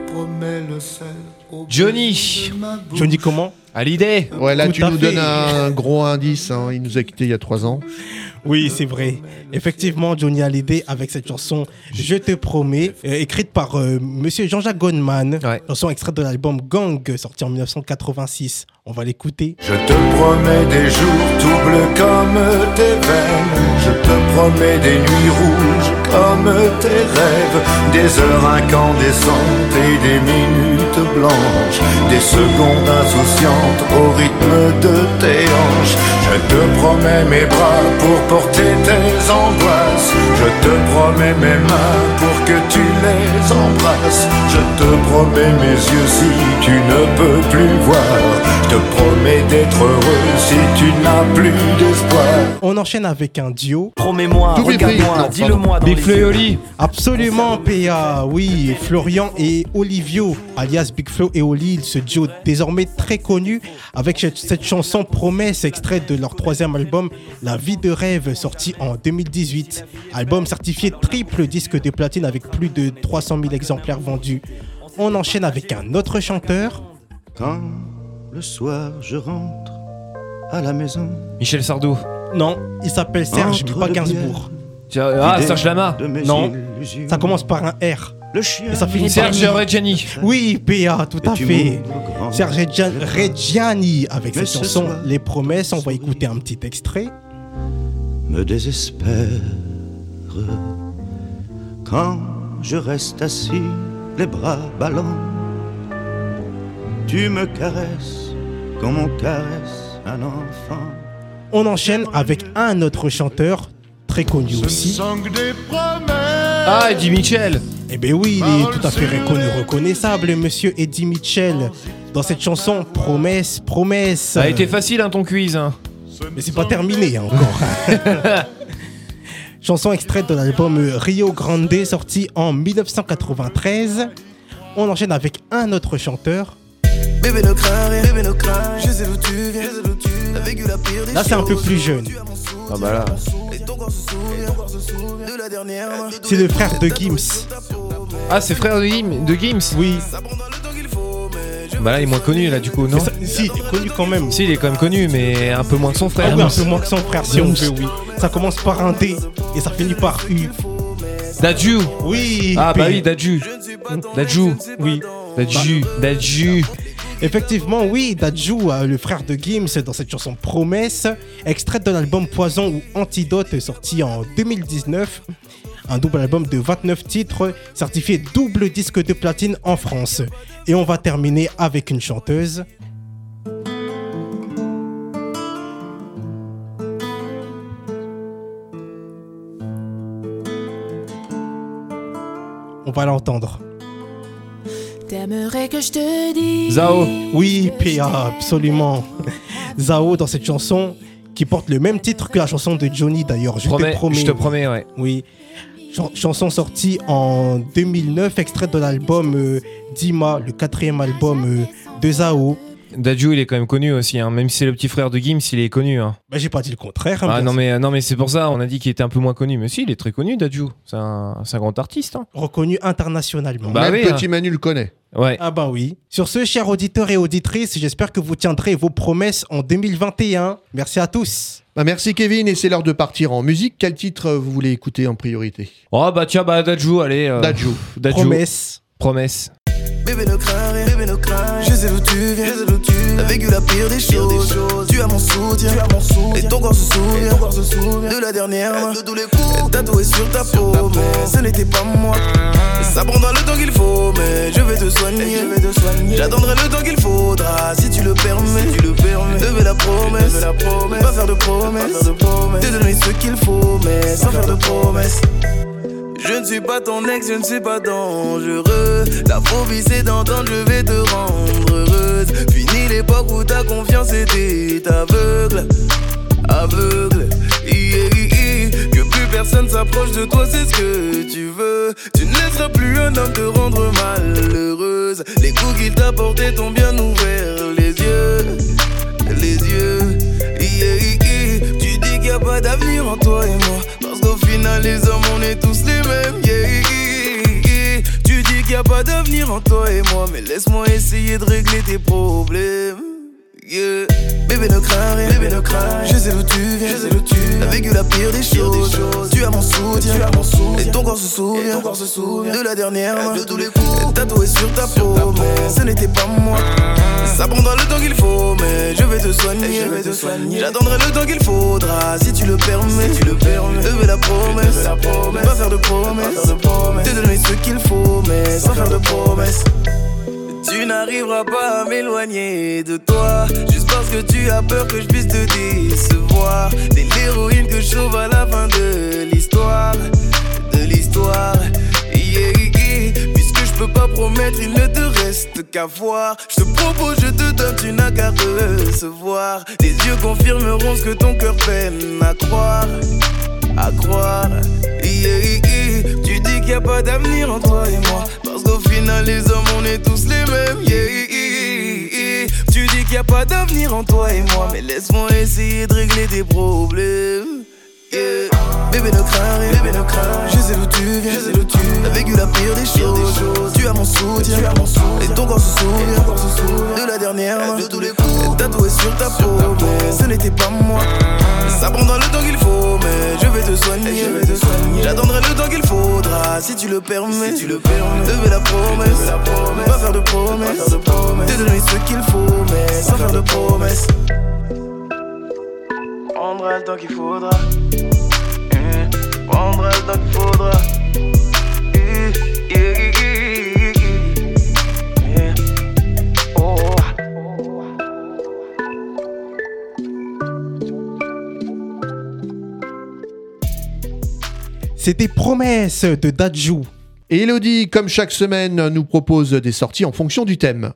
Johnny. Johnny comment? Hallyday. Ouais, là Tout tu à nous fait. donnes un gros indice. Hein. Il nous a quittés il y a trois ans. Oui, c'est vrai. Effectivement, Johnny Hallyday avec cette chanson Je te promets, euh, écrite par euh, Monsieur Jean-Jacques Goldman, Ouais. chanson extraite de l'album Gang, sorti en dix-neuf cent quatre-vingt-six. On va l'écouter. Je te promets des jours tout bleus comme tes veines. Je te promets des nuits rouges comme tes rêves. Des heures incandescentes et des minutes tête blanche, des secondes insouciantes au rythme de tes hanches. Je te promets mes bras pour porter tes angoisses, je te promets mes mains pour que tu les embrasses, je te promets mes yeux si tu ne peux plus voir, je te promets d'être heureux si tu n'as plus d'espoir. On enchaîne avec un duo. Promets-moi, regarde-moi, dis-le-moi dans Big les Flo et yeux. Oli. Absolument, P A, oui, Florian et Olivio, alias Big Flo et Oli, ce duo désormais très connu avec cette, cette chanson Promesse, extraite de leur troisième album La vie de rêve, sorti en deux mille dix-huit. Album certifié triple disque de platine avec plus de trois cent mille exemplaires vendus. On enchaîne avec un autre chanteur. Quand le soir je rentre à la maison. Michel Sardou. Non, il s'appelle Serge, mais Entre pas le Gainsbourg. Ah, Serge Lama. Non, ça commence par un R. Le chien. Et ça finit par Serge Reggiani. Oui, P A, tout à tu fait. m'ouvres grand. Serge Reggia- Reggiani avec Mais cette ce chanson soir, Les Promesses. On va écouter un petit extrait. Me désespère quand je reste assis, les bras ballants. Tu me caresses comme on caresse un enfant. On enchaîne avec un autre chanteur très connu aussi. Ah, Eddie Mitchell. Eh bien oui, il est tout à fait reconnu, reconnaissable, monsieur Eddie Mitchell. Dans cette chanson, Promesse, Promesse. Ça a été facile, hein, ton quiz. Hein. Mais c'est pas terminé hein, encore. Chanson extraite de l'album Rio Grande, sorti en dix-neuf cent quatre-vingt-treize. On enchaîne avec un autre chanteur. Bébé ne crains rien, bébé ne crains rien. Je sais d'où tu viens, je sais d'où tu viens. T'as vécu la pire des Là, c'est un peu plus jeune. Ah bah là. C'est le frère de Gims. Ah, c'est frère de, Gim, de Gims. Oui. Bah là, il est moins connu, là, du coup, non? Ça, si, il est connu quand même. Si, il est quand même connu, mais un peu moins que son frère. Ah oui, un peu moins que son frère, si on veut, oui. Ça commence par un D et ça finit par U. Dadju. Oui. Ah bah P. oui, Dadju. Dadju. Oui. Dadju. Bah. Dadju. Effectivement, oui, Dadju, euh, le frère de Gims, dans cette chanson Promesse, extraite de l'album Poison ou Antidote, sorti en deux mille dix-neuf. Un double album de vingt-neuf titres, certifié double disque de platine en France. Et on va terminer avec une chanteuse. On va l'entendre. T'aimerais que je te dise. Zao. Oui, P A, absolument. Zao dans cette chanson qui porte le même titre que la chanson de Johnny d'ailleurs. Je Promets, te promets. je te promets, ouais. Oui. Ch- chanson sortie en deux mille neuf, extraite de l'album euh, Dima, le quatrième album euh, de Zao. Dadju, il est quand même connu aussi, hein. Même si c'est le petit frère de Gims, il est connu. Hein. Bah, j'ai pas dit le contraire. Hein, Ah bien non sûr. mais, non mais c'est pour ça, on a dit qu'il était un peu moins connu. Mais si, il est très connu, Dadju. C'est un, c'est un grand artiste. Hein. Reconnu internationalement. Bah Même oui, Petit hein. Manu le connaît. Ouais. Ah bah oui. Sur ce, chers auditeurs et auditrices, j'espère que vous tiendrez vos promesses en deux mille vingt et un. Merci à tous. Bah merci Kevin, et c'est l'heure de partir en musique. Quel titre euh, vous voulez écouter en priorité? Oh bah tiens, bah Dadju, allez. euh, Dadju. Dadju. Promesse. Promesse. Bébé ne crains rien, bébé ne crains rien. Je sais d'où tu viens, je sais d'où tu viens. T'as vécu la pire des choses. Tu as mon soutien, tu as mon soutien. Et ton corps se souvient, ton corps se souvient de la dernière main. De tous les coups, tatoué sur ta peau, mais ce n'était pas moi. Ça prendra le temps qu'il faut, mais je vais te soigner. Je vais te soigner. J'attendrai le temps qu'il faudra, si tu le permets. Si tu le permets. Je vais la promesse, la promesse. Pas faire de promesses, pas faire de promesses. Te donner ce qu'il faut, mais sans faire de promesses. Je ne suis pas ton ex, je ne suis pas dangereux. La phobie c'est d'entendre je vais te rendre heureuse. Fini l'époque où ta confiance était aveugle. Aveugle, yeah, yeah. Que plus personne s'approche de toi, c'est ce que tu veux. Tu ne laisseras plus un homme te rendre malheureuse. Les coups qu'il t'a portés t'ont bien ouvert les yeux. Les yeux, yeah, yeah. Tu dis qu'il n'y a pas d'avenir en toi et moi, parce qu'au final les hommes on est tous les mêmes, yeah, yeah, yeah. Tu dis qu'il n'y a pas d'avenir en toi et moi, mais laisse-moi essayer de régler tes problèmes, yeah. Bébé ne crains rien, bébé ne crains rien. Je sais d'où tu viens, je sais d'où tu viens. T'as vécu la pire des choses, tu as mon soutien, tu as mon soutien. Et ton corps se souvient, ton corps se souvient de la dernière main. De tous les coups, tatoué sur ta peau, mais ce n'était pas moi. Ça prendra le temps qu'il faut, mais je vais te soigner, je vais te soigner. J'attendrai le temps qu'il faudra, si tu le permets, si tu le permets. Je vais la promesse, la promesse. Pas faire de promesses, pas faire de promesses. Te donner ce qu'il faut, mais sans faire de promesses. tu n'arriveras pas à m'éloigner de toi. Juste parce que tu as peur que je puisse te décevoir. T'es l'héroïne que je sauve à la fin de l'histoire. De l'histoire, yeah, yeah. Puisque je peux pas promettre, il ne te reste qu'à voir. Je te propose, je te donne, tu n'as qu'à recevoir. Tes yeux confirmeront ce que ton cœur peine à croire. À croire, yeah, yeah. Tu dis qu'il n'y a pas d'avenir entre toi et moi. Parce qu'au final les hommes on est tous les mêmes, yeah, yeah. Tu dis qu'il n'y a pas d'avenir entre toi et moi. Mais laisse-moi essayer de régler tes problèmes, yeah. Bébé ne crains rien, bébé ne crains rien. Je sais d'où tu viens, je sais d'où tu viens. T'as vécu la pire des choses, choses. Tu as mon soutien, tu as mon soutien. Et ton corps se souvient, ton corps se souvient de la dernière main, de tous les coups tatoué sur ta peau, mais ce n'était pas moi. Ça prendra le temps qu'il faut, mais je vais te soigner, je vais te soigner. J'attendrai le temps qu'il faudra, si tu le permets, si tu le permets. Devais la promesse, la promesse. Pas faire de promesses, de promesses. Te donner ce qu'il faut, mais sans faire de promesses. Prendra le temps qu'il faudra. Prendra le temps qu'il faudra. Yeah, yeah, yeah, yeah. Oh. C'était Promesse de Dadju. Et Elodie, comme chaque semaine, nous propose des sorties en fonction du thème.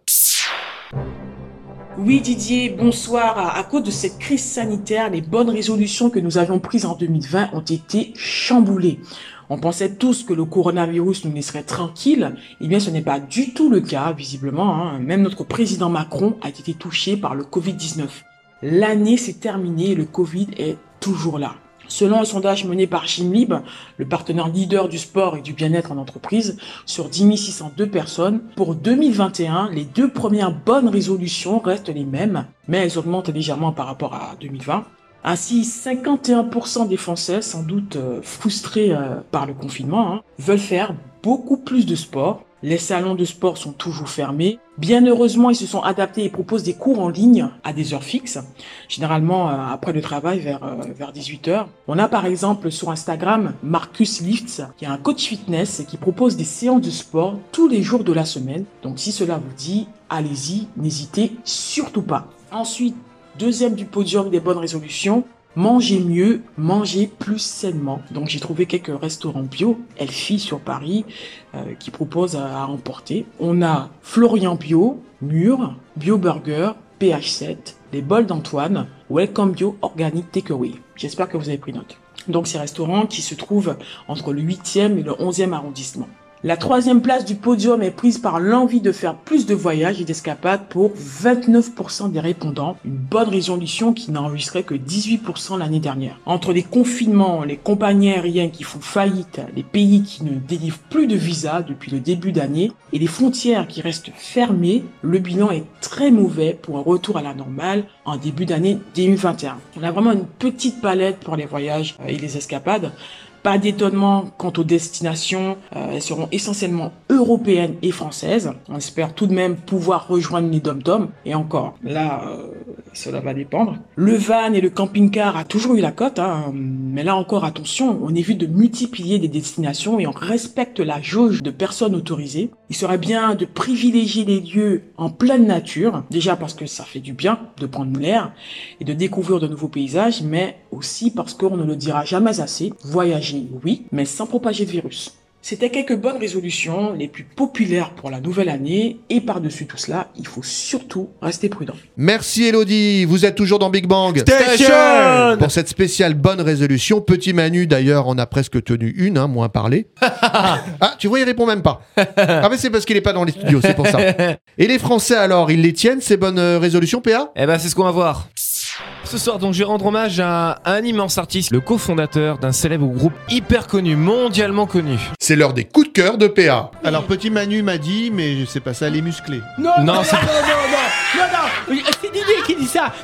Oui Didier, bonsoir. À cause de cette crise sanitaire, les bonnes résolutions que nous avions prises en deux mille vingt ont été chamboulées. On pensait tous que le coronavirus nous laisserait tranquilles. Eh bien, ce n'est pas du tout le cas, visiblement. Hein. Même notre président Macron a été touché par le covid dix-neuf. L'année s'est terminée et le Covid est toujours là. Selon un sondage mené par Gymlib, le partenaire leader du sport et du bien-être en entreprise, sur dix mille six cent deux personnes, pour deux mille vingt et un, les deux premières bonnes résolutions restent les mêmes, mais elles augmentent légèrement par rapport à deux mille vingt. Ainsi, cinquante et un pour cent des Français, sans doute euh, frustrés euh, par le confinement, hein, veulent faire beaucoup plus de sport. Les salons de sport sont toujours fermés. Bien heureusement, ils se sont adaptés et proposent des cours en ligne à des heures fixes, généralement euh, après le travail vers, euh, vers dix-huit heures. On a par exemple sur Instagram Marcus Lifts, qui est un coach fitness qui propose des séances de sport tous les jours de la semaine. Donc si cela vous dit, allez-y, n'hésitez surtout pas. Ensuite, deuxième du podium des bonnes résolutions, manger mieux, manger plus sainement. Donc j'ai trouvé quelques restaurants bio, Elfie sur Paris, euh, qui proposent à, à emporter. On a Florian Bio, Mur, Bio Burger, P H sept, Les Bols d'Antoine, Welcome Bio Organic Takeaway. J'espère que vous avez pris note. Donc ces restaurants qui se trouvent entre le huitième et le onzième arrondissement. La troisième place du podium est prise par l'envie de faire plus de voyages et d'escapades pour vingt-neuf pour cent des répondants. Une bonne résolution qui n'a enregistré que dix-huit pour cent l'année dernière. Entre les confinements, les compagnies aériennes qui font faillite, les pays qui ne délivrent plus de visas depuis le début d'année et les frontières qui restent fermées, le bilan est très mauvais pour un retour à la normale en début d'année deux mille vingt et un. On a vraiment une petite palette pour les voyages et les escapades. Pas d'étonnement quant aux destinations, euh, elles seront essentiellement européennes et françaises. On espère tout de même pouvoir rejoindre les dom-toms. Et encore, là, euh, cela va dépendre. Le van et le camping-car a toujours eu la cote, hein, mais là encore, attention, on évite de multiplier des destinations et on respecte la jauge de personnes autorisées. Il serait bien de privilégier les lieux en pleine nature, déjà parce que ça fait du bien de prendre l'air et de découvrir de nouveaux paysages, mais aussi parce qu'on ne le dira jamais assez, voyager oui, mais sans propager de virus. C'était quelques bonnes résolutions, les plus populaires pour la nouvelle année, et par-dessus tout cela, il faut surtout rester prudent. Merci Elodie, vous êtes toujours dans Big Bang Station pour cette spéciale bonne résolution. Petit Manu d'ailleurs en a presque tenu une, hein, moins parlé. Ah, tu vois, il répond même pas. Ah mais c'est parce qu'il est pas dans les studios, c'est pour ça. Et les Français alors, ils les tiennent ces bonnes résolutions, P A ? Eh ben c'est ce qu'on va voir. Ce soir, donc, je vais rendre hommage à un immense artiste, le cofondateur d'un célèbre groupe hyper connu, mondialement connu. C'est l'heure des coups de cœur de P A. Alors, petit Manu m'a dit, mais c'est pas ça les musclés. Non, non, non, c'est... non, non, non, non, non, c'est Didier qui dit ça.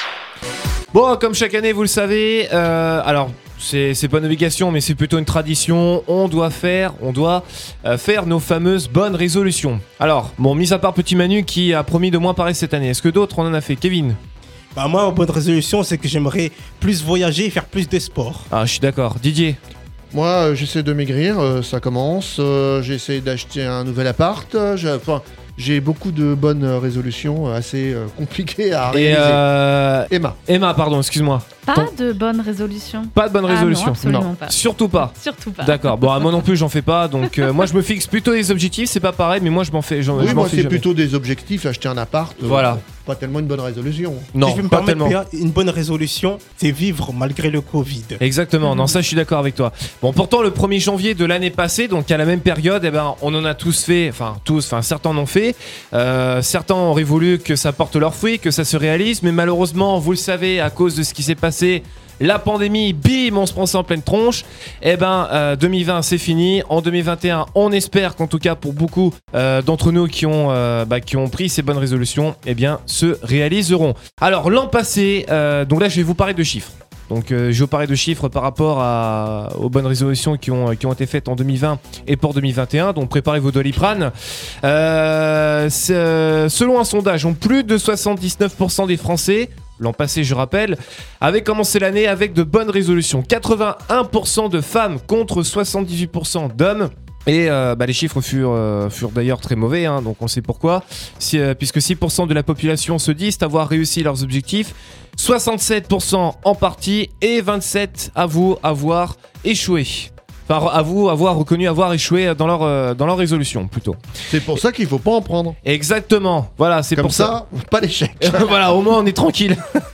Bon, comme chaque année, vous le savez, euh, alors... C'est, c'est pas une obligation, mais c'est plutôt une tradition. On doit faire, on doit euh, faire nos fameuses bonnes résolutions. Alors, bon, mis à part Petit Manu qui a promis de moins parler cette année, est-ce que d'autres on en a fait? Kevin? Bah moi, ma bonne résolution, c'est que j'aimerais plus voyager et faire plus de sport. Ah, je suis d'accord. Didier? Moi, euh, j'essaie de maigrir, euh, ça commence. Euh, j'ai essayé d'acheter un nouvel appart. Euh, j'ai, enfin, J'ai beaucoup de bonnes euh, résolutions euh, assez euh, compliquées à Et réaliser. euh... Emma. Emma, pardon, excuse-moi. Pas Ton- de bonne résolution. Pas de bonne Ah non, résolution. absolument pas. Surtout pas. Surtout pas. D'accord. Bon, à moi non plus, j'en fais pas. Donc, euh, moi, je me fixe plutôt des objectifs. C'est pas pareil, mais moi, je m'en fais. J'en, Oui, je m'en moi fais c'est jamais. plutôt des objectifs, acheter un appart. euh, Voilà. Pas tellement une bonne résolution. Non, si je peux me pas permettre, tellement. P A, une bonne résolution, c'est vivre malgré le Covid. Exactement, non, ça je suis d'accord avec toi. Bon, pourtant, le premier janvier de l'année passée, donc à la même période, eh ben, on en a tous fait, enfin, tous, enfin, certains en ont fait. Euh, certains auraient voulu que ça porte leurs fruits, que ça se réalise, mais malheureusement, vous le savez, à cause de ce qui s'est passé, la pandémie, bim, on se prend ça en pleine tronche. Eh ben, euh, deux mille vingt, c'est fini. En deux mille vingt et un, on espère qu'en tout cas pour beaucoup euh, d'entre nous qui ont, euh, bah, qui ont pris ces bonnes résolutions, eh bien, se réaliseront. Alors, l'an passé, euh, donc là, je vais vous parler de chiffres. Donc, euh, je vais vous parler de chiffres par rapport à, aux bonnes résolutions qui ont, qui ont été faites en deux mille vingt et pour deux mille vingt et un. Donc, préparez vos Doliprane. Euh, c'est, euh, selon un sondage, ont plus de soixante-dix-neuf pour cent des Français, l'an passé, je rappelle, avaient commencé l'année avec de bonnes résolutions. quatre-vingt-un pour cent de femmes contre soixante-dix-huit pour cent d'hommes. Et euh, bah, les chiffres furent, euh, furent d'ailleurs très mauvais, hein, donc on sait pourquoi. Si, euh, puisque six pour cent de la population se disent avoir réussi leurs objectifs, soixante-sept pour cent en partie et vingt-sept pour cent avouent avoir échoué. Enfin, avouent avoir reconnu avoir échoué dans leur, euh, dans leur résolution, plutôt. C'est pour ça qu'il faut pas en prendre. Exactement, voilà, c'est Comme pour ça. ça, pas d'échec. Voilà, au moins on est tranquille.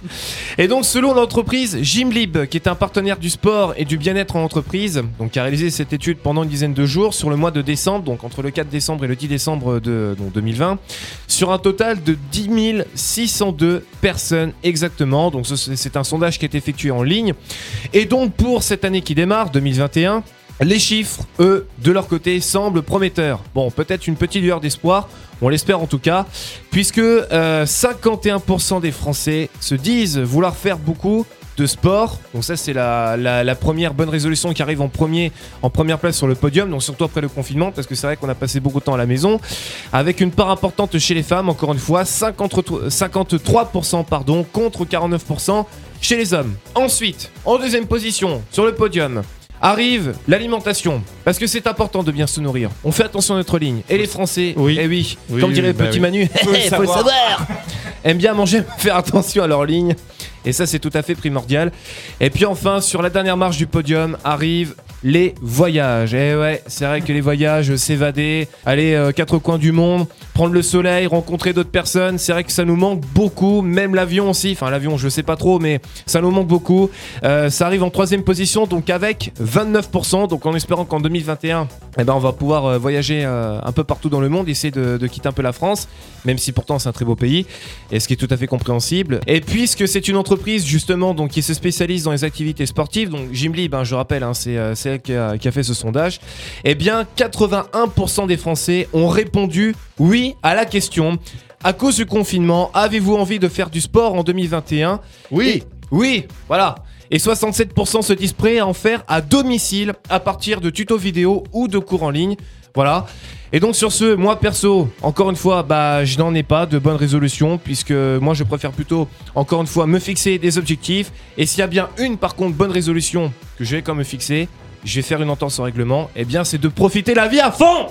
Et donc, selon l'entreprise Gymlib, qui est un partenaire du sport et du bien-être en entreprise, donc qui a réalisé cette étude pendant une dizaine de jours sur le mois de décembre, donc entre le quatre décembre et le dix décembre de donc deux mille vingt, sur un total de dix mille six cent deux personnes exactement. Donc, ce- c'est un sondage qui est effectué en ligne. Et donc, pour cette année qui démarre, deux mille vingt et un, les chiffres, eux, de leur côté, semblent prometteurs. Bon, peut-être une petite lueur d'espoir, on l'espère en tout cas, puisque euh, cinquante et un pour cent des Français se disent vouloir faire beaucoup de sport. Donc ça, c'est la, la, la première bonne résolution qui arrive en, premier, en première place sur le podium, donc surtout après le confinement, parce que c'est vrai qu'on a passé beaucoup de temps à la maison, avec une part importante chez les femmes, encore une fois, cinquante-trois pour cent pardon, contre quarante-neuf pour cent chez les hommes. Ensuite, en deuxième position, sur le podium, arrive l'alimentation, parce que c'est important de bien se nourrir. On fait attention à notre ligne. Et les Français, Oui. eh oui, Oui, comme dirait bah Petit oui. Manu, Faut le faut le savoir. savoir, aiment bien manger, faire attention à leur ligne. Et ça, c'est tout à fait primordial. Et puis enfin, sur la dernière marche du podium, arrivent les voyages. Et ouais, c'est vrai que les voyages, s'évader, aller euh, quatre coins du monde, prendre le soleil, rencontrer d'autres personnes, c'est vrai que ça nous manque beaucoup. Même l'avion aussi. Enfin, l'avion, je sais pas trop, mais ça nous manque beaucoup. Euh, ça arrive en troisième position, donc avec vingt-neuf pour cent. Donc en espérant qu'en deux mille vingt et un, eh ben, on va pouvoir euh, voyager euh, un peu partout dans le monde, essayer de, de quitter un peu la France, même si pourtant c'est un très beau pays, et ce qui est tout à fait compréhensible. Et puisque c'est une entreprise justement donc qui se spécialise dans les activités sportives, donc Gymlib, hein, je rappelle, hein, c'est, euh, c'est elle qui a, qui a fait ce sondage, eh bien quatre-vingt-un pour cent des Français ont répondu oui à la question. À cause du confinement, avez-vous envie de faire du sport en deux mille vingt et un ? Oui. Et- oui, voilà. Et soixante-sept pour cent se disent prêts à en faire à domicile à partir de tutos vidéo ou de cours en ligne. Voilà. Et donc sur ce, moi perso, encore une fois, bah je n'en ai pas de bonnes résolutions, puisque moi je préfère plutôt, encore une fois, me fixer des objectifs. Et s'il y a bien une par contre bonne résolution que je vais quand même me fixer, je vais faire une entorse au règlement, et bien c'est de profiter la vie à fond.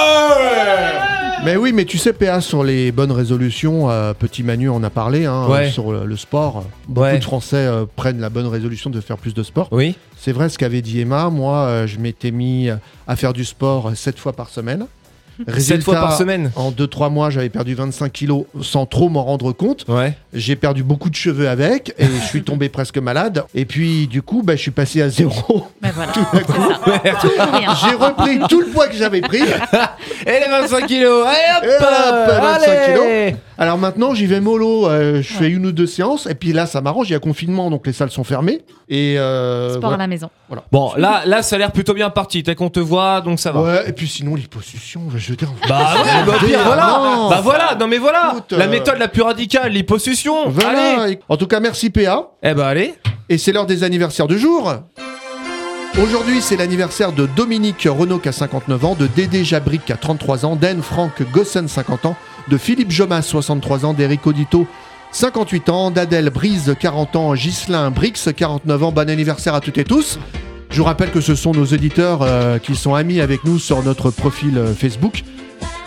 Mais oui, mais tu sais, P A, sur les bonnes résolutions, euh, Petit Manu en a parlé, hein, Ouais. euh, sur le, le sport. Beaucoup Ouais. de Français euh, prennent la bonne résolution de faire plus de sport. Oui. C'est vrai ce qu'avait dit Emma. Moi, euh, je m'étais mis à faire du sport sept fois par semaine. Sept fois par semaine. En deux trois mois, j'avais perdu vingt-cinq kilos sans trop m'en rendre compte. Ouais. J'ai perdu beaucoup de cheveux avec et je suis tombé presque malade. Et puis, du coup, bah, je suis passé à zéro. Ben voilà. Tout d'un coup. Tout ou rien. J'ai repris tout le poids que j'avais pris. Et les vingt-cinq kilos. Allez hop, Et hop, vingt-cinq allez. kilos. Alors maintenant, j'y vais mollo. euh, je fais une ou deux séances. Et puis là, ça m'arrange. Il y a confinement, donc les salles sont fermées. Et euh, Sport voilà. à la maison. Voilà. Bon, là, là, ça a l'air plutôt bien parti. T'as qu'on te voit, donc ça va. Ouais, et puis sinon, les positions, je veux dire. Bah ouais, bah je veux pire, dire, voilà. non. Bah voilà, non mais voilà. Écoute, La euh, méthode la plus radicale, l'hypossession. Voilà. Allez. Et- En tout cas, merci P A. Eh bah allez. Et c'est l'heure des anniversaires du jour. Aujourd'hui, c'est l'anniversaire de Dominique Renaud qui a cinquante-neuf ans, de Dédé Jabric qui a trente-trois ans, d'Anne Franck Gossen cinquante ans, de Philippe Jomas soixante-trois ans, d'Eric Audito cinquante-huit ans, d'Adèle Brise quarante ans, Ghislain Brix quarante-neuf ans. Bon anniversaire à toutes et tous. Je vous rappelle que ce sont nos auditeurs euh, qui sont amis avec nous sur notre profil euh, Facebook.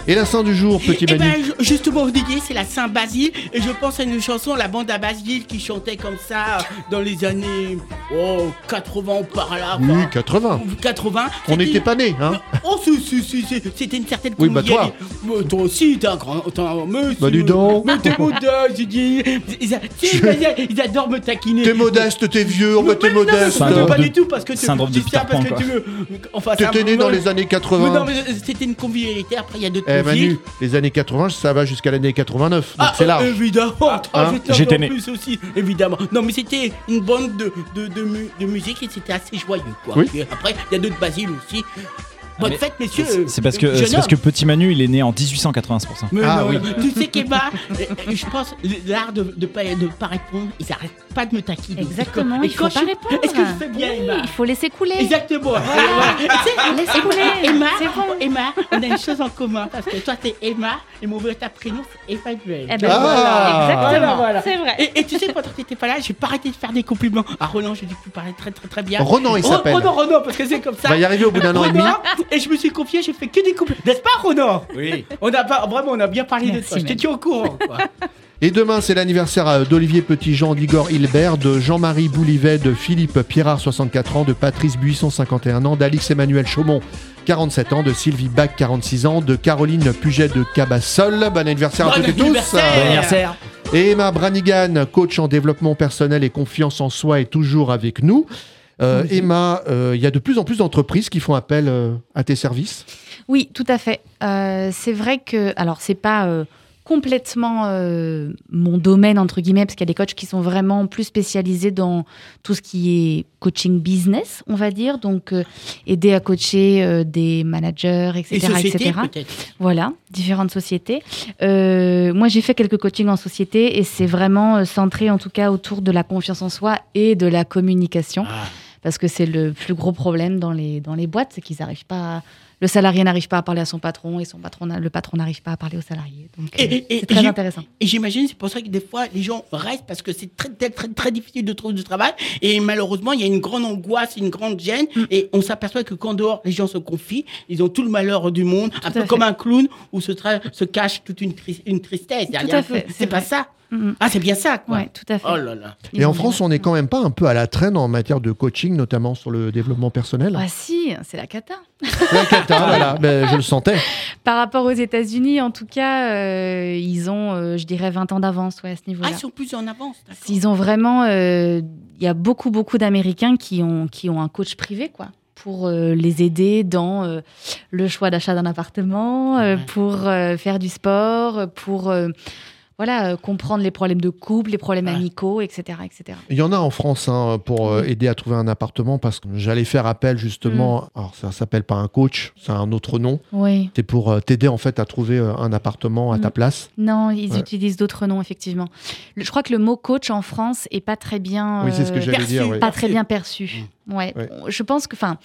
Et la Saint du jour, petit Eh Manu. ben, ju- justement, Didier, c'est la Saint-Basile. Et je pense à une chanson, la bande à Basile, qui chantait comme ça dans les années oh, quatre-vingts ou par là. Oui, enfin, quatre-vingts. quatre-vingts. On C'était- n'était pas nés, hein. Oh, si, si, si, si, c'était une certaine Oui, bah, comédienne. toi. Mais toi aussi, t'es un grand. T'es un monsieur. Bah, dis donc. Mais t'es modeste, Didier. Ils, a- tu sais, ils, ils adorent me taquiner. T'es modeste, t'es vieux, oh, bah, t'es Mais non, modeste. mais pas du tout, parce que tu Syndrome de dis ça Peter parce Pan, que tu quoi. veux. Enfin, c'est T'étais un- né dans les années quatre-vingts. Mais non, mais c'était une convivialité. Après, il y a d'autres Eh convives. Manu, les années quatre-vingts, ça va jusqu'à l'année quatre-vingt-neuf. Donc Ah, c'est large. euh, évidemment. Ah, Hein j'étais J'étais en né. plus aussi, évidemment. Non, mais c'était une bande de, de, de, mu- de musique et c'était assez joyeux, quoi. Oui. Et après, il y a d'autres Basiles aussi. Bonne Mais fête, messieurs. C'est- C'est parce que Jeune c'est parce que homme. petit Manu, il est né en dix-huit cent quatre-vingts, c'est pour ça. Mais Ah, non, oui. non. Tu sais qu'Emma, euh, euh, je pense, l'art de ne pas, de pas répondre, ils arrêtent pas de me taquiner. Exactement, Et il faut quand pas je- répondre. Est-ce que je fais bien, Oui, Emma? il faut laisser couler. Exactement. Voilà. Et tu sais, Laisse Emma, couler. Emma, C'est bon. Emma, on a une chose en commun parce que toi t'es Emma et mon vrai prénom c'est Emmanuel. Eh ben, Ah. exactement. Voilà. C'est vrai. Et, et tu sais, pendant que t'étais pas là, j'ai pas arrêté de faire des compliments. À Ronan, j'ai dit que tu parlais très très très bien. Ronan, il Ro- s'appelle. Ronan, Ronan, parce que c'est comme ça. Va y arriver au bout d'un an et demi. Ronan, et je me suis confié, j'ai fait que des compliments. N'est-ce pas, Ronan? Oui. On a pas, vraiment, on a bien parlé de Merci, toi. Je mec. t'étais au courant, quoi. Et demain, c'est l'anniversaire euh, d'Olivier Petitjean, d'Igor Hilbert, de Jean-Marie Boulivet, de Philippe Pirard, soixante-quatre ans, de Patrice Buisson, cinquante et un ans, d'Alix Emmanuel Chaumont, quarante-sept ans, de Sylvie Bach, quarante-six ans, de Caroline Puget de Cabassol. Bon anniversaire à Bon toutes et tous. anniversaire. Bon anniversaire. Et Emma Branigan, coach en développement personnel et confiance en soi, est toujours avec nous. Euh, Emma, euh, il y a de plus en plus d'entreprises qui font appel euh, à tes services. Oui, tout à fait. Euh, c'est vrai que, alors, c'est pas euh, complètement euh, mon domaine, entre guillemets, parce qu'il y a des coachs qui sont vraiment plus spécialisés dans tout ce qui est coaching business, on va dire, donc euh, aider à coacher euh, des managers, et cetera, Et sociétés, et cetera. peut-être. Voilà, différentes sociétés. Euh, moi, j'ai fait quelques coachings en société et c'est vraiment euh, centré, en tout cas, autour de la confiance en soi et de la communication. Ah. Parce que c'est le plus gros problème dans les, dans les boîtes, c'est qu'ils n'arrivent pas à- le salarié n'arrive pas à parler à son patron et son patron, n'a- le patron n'arrive pas à parler au salarié. Donc, Et- euh, et- et c'est très j'ai- intéressant. Et j'imagine, c'est pour ça que des fois, les gens restent parce que c'est très, très, très, très difficile de trouver du travail. Et malheureusement, il y a une grande angoisse, une grande gêne. Mm. Et on s'aperçoit que quand dehors, les gens se confient, ils ont tout le malheur du monde, un à peu fait. comme un clown où se, tra- se cache toute une, tri- une tristesse derrière. à fait, C'est c'est pas vrai. ça. Mm. Ah, c'est bien ça, quoi. Ouais, tout à fait. Oh là là. Ils Et en ont France, bien- on est quand même pas un peu à la traîne en matière de coaching, notamment sur le développement personnel. Ah si, c'est la cata. La cata, voilà, ben, je le sentais. Par rapport aux États-Unis, en tout cas, euh, ils ont, euh, je dirais, vingt ans d'avance ouais, à ce niveau-là. Ah, ils sont plus en avance. d'accord. Ils ont vraiment, euh, il y a beaucoup, beaucoup d'Américains qui ont, qui ont un coach privé, quoi, pour euh, les aider dans euh, le choix d'achat d'un appartement, euh, Ouais. pour euh, faire du sport, pour euh, voilà, euh, comprendre les problèmes de couple, les problèmes Ouais. amicaux, et cetera, et cetera. Il y en a en France hein, pour euh, aider à trouver un appartement parce que j'allais faire appel justement. Alors ça s'appelle pas un coach, c'est un autre nom. Oui. C'est pour euh, t'aider en fait à trouver euh, un appartement à ta Mm. place. Non, ils Ouais. utilisent d'autres noms, effectivement. Le- je crois que le mot coach en France est pas très bien, Oui, c'est ce que euh, j'allais perçu. dire. oui. pas très bien perçu. Ouais. Ouais. Je pense que, enfin,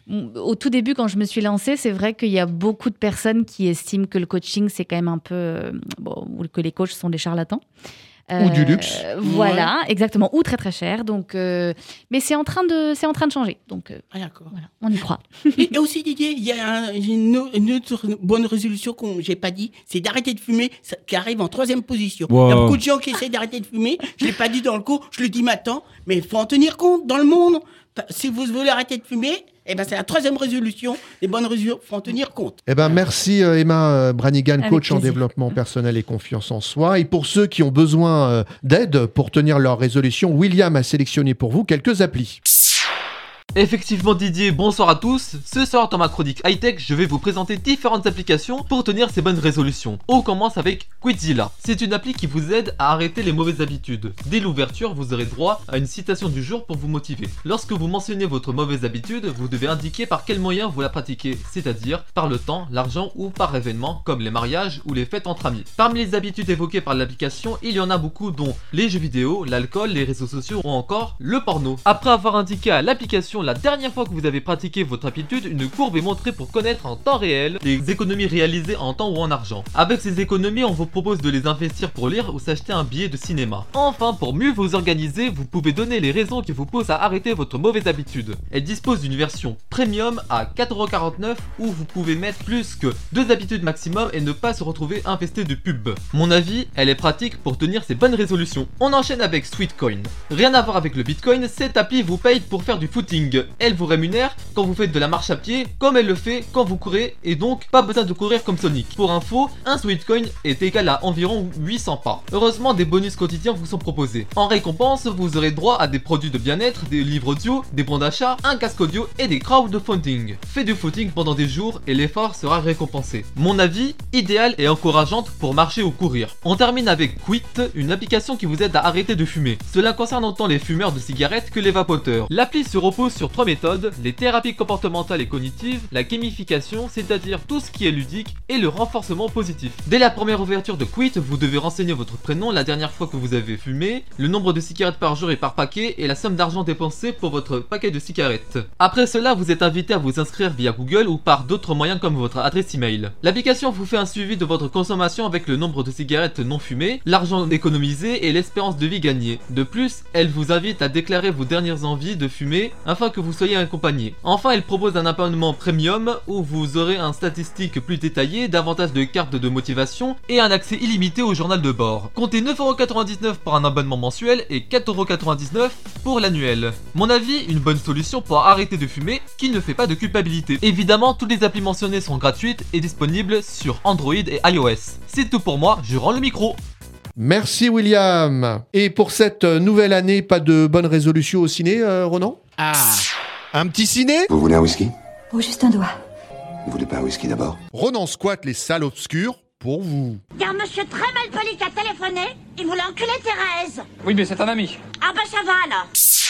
au tout début, quand je me suis lancée, c'est vrai qu'il y a beaucoup de personnes qui estiment que le coaching, c'est quand même un peu, euh, bon, ou que les coachs sont des charlatans. Ou du luxe. Voilà, exactement, ou très très cher. Donc, euh, mais c'est en train de, c'est en train de changer. Donc, euh, Ah, d'accord. voilà, on y croit. Et, et aussi, Didier, il y a un- une, au- une autre bonne résolution que j'ai pas dit, c'est d'arrêter de fumer, ça- qui arrive en troisième position. Il y a Wow. beaucoup de gens qui essaient d'arrêter de fumer. Je l'ai pas dit dans le cours, je le dis maintenant, mais il faut en tenir compte dans le monde. Pa- Si vous voulez arrêter de fumer, eh ben c'est la troisième résolution. Les bonnes résolutions, faut en tenir compte. Eh ben, merci euh, Emma euh, Branigan, Avec coach en plaisir. développement personnel et confiance en soi. Et pour ceux qui ont besoin euh, d'aide pour tenir leur résolution, William a sélectionné pour vous quelques applis. Effectivement Didier, bonsoir à tous. Ce soir dans ma chronique high-tech, je vais vous présenter différentes applications pour tenir ces bonnes résolutions. On commence avec Quizilla. C'est une appli qui vous aide à arrêter les mauvaises habitudes. Dès l'ouverture, vous aurez droit à une citation du jour pour vous motiver. Lorsque vous mentionnez votre mauvaise habitude, vous devez indiquer par quel moyen vous la pratiquez, c'est-à-dire par le temps, l'argent ou par événements comme les mariages ou les fêtes entre amis. Parmi les habitudes évoquées par l'application, il y en a beaucoup dont les jeux vidéo, l'alcool, les réseaux sociaux ou encore le porno. Après avoir indiqué à l'application la dernière fois que vous avez pratiqué votre aptitude, une courbe est montrée pour connaître en temps réel les économies réalisées en temps ou en argent. Avec ces économies, on vous propose de les investir pour lire ou s'acheter un billet de cinéma. Enfin, pour mieux vous organiser, vous pouvez donner les raisons qui vous poussent à arrêter votre mauvaise habitude. Elle dispose d'une version premium à quatre euros quarante-neuf où vous pouvez mettre plus que deux habitudes maximum et ne pas se retrouver infesté de pubs. Mon avis, elle est pratique pour tenir ses bonnes résolutions. On enchaîne avec Sweetcoin. Rien à voir avec le Bitcoin, cette appli vous paye pour faire du footing. Elle vous rémunère quand vous faites de la marche à pied, comme elle le fait quand vous courez, et donc pas besoin de courir comme Sonic. Pour info, un Sweetcoin est égal à environ huit cents pas. Heureusement, des bonus quotidiens vous sont proposés. En récompense, vous aurez droit à des produits de bien-être, des livres audio, des bons d'achat, un casque audio et des crowdfunding. Faites du footing pendant des jours et l'effort sera récompensé. Mon avis, idéale et encourageante pour marcher ou courir. On termine avec Quit, une application qui vous aide à arrêter de fumer. Cela concerne autant les fumeurs de cigarettes que les vapoteurs. L'appli se repose sur trois méthodes, les thérapies comportementales et cognitives, la gamification, c'est-à-dire tout ce qui est ludique, et le renforcement positif. Dès la première ouverture de Quit, vous devez renseigner votre prénom, la dernière fois que vous avez fumé, le nombre de cigarettes par jour et par paquet, et la somme d'argent dépensée pour votre paquet de cigarettes. Après cela, vous êtes invité à vous inscrire via Google ou par d'autres moyens comme votre adresse email. L'application vous fait un suivi de votre consommation avec le nombre de cigarettes non fumées, l'argent économisé et l'espérance de vie gagnée. De plus, elle vous invite à déclarer vos dernières envies de fumer afin que vous soyez accompagné. Enfin, elle propose un abonnement premium où vous aurez un statistique plus détaillé, davantage de cartes de motivation et un accès illimité au journal de bord. Comptez neuf euros quatre-vingt-dix-neuf pour un abonnement mensuel et quatre euros quatre-vingt-dix-neuf pour l'annuel. Mon avis, une bonne solution pour arrêter de fumer qui ne fait pas de culpabilité. Évidemment, toutes les applis mentionnées sont gratuites et disponibles sur Android et iOS. C'est tout pour moi, je rends le micro. Merci William. Et pour cette nouvelle année, pas de bonne résolution au ciné, euh, Ronan ? Ah. Un petit ciné ? Vous voulez un whisky ? Oh, juste un doigt. Vous voulez pas un whisky d'abord ? Ronan squatte les salles obscures pour vous. Car monsieur très mal poli qui a téléphoné, il voulait enculer Thérèse. Oui, mais c'est un ami. Ah bah ça va alors.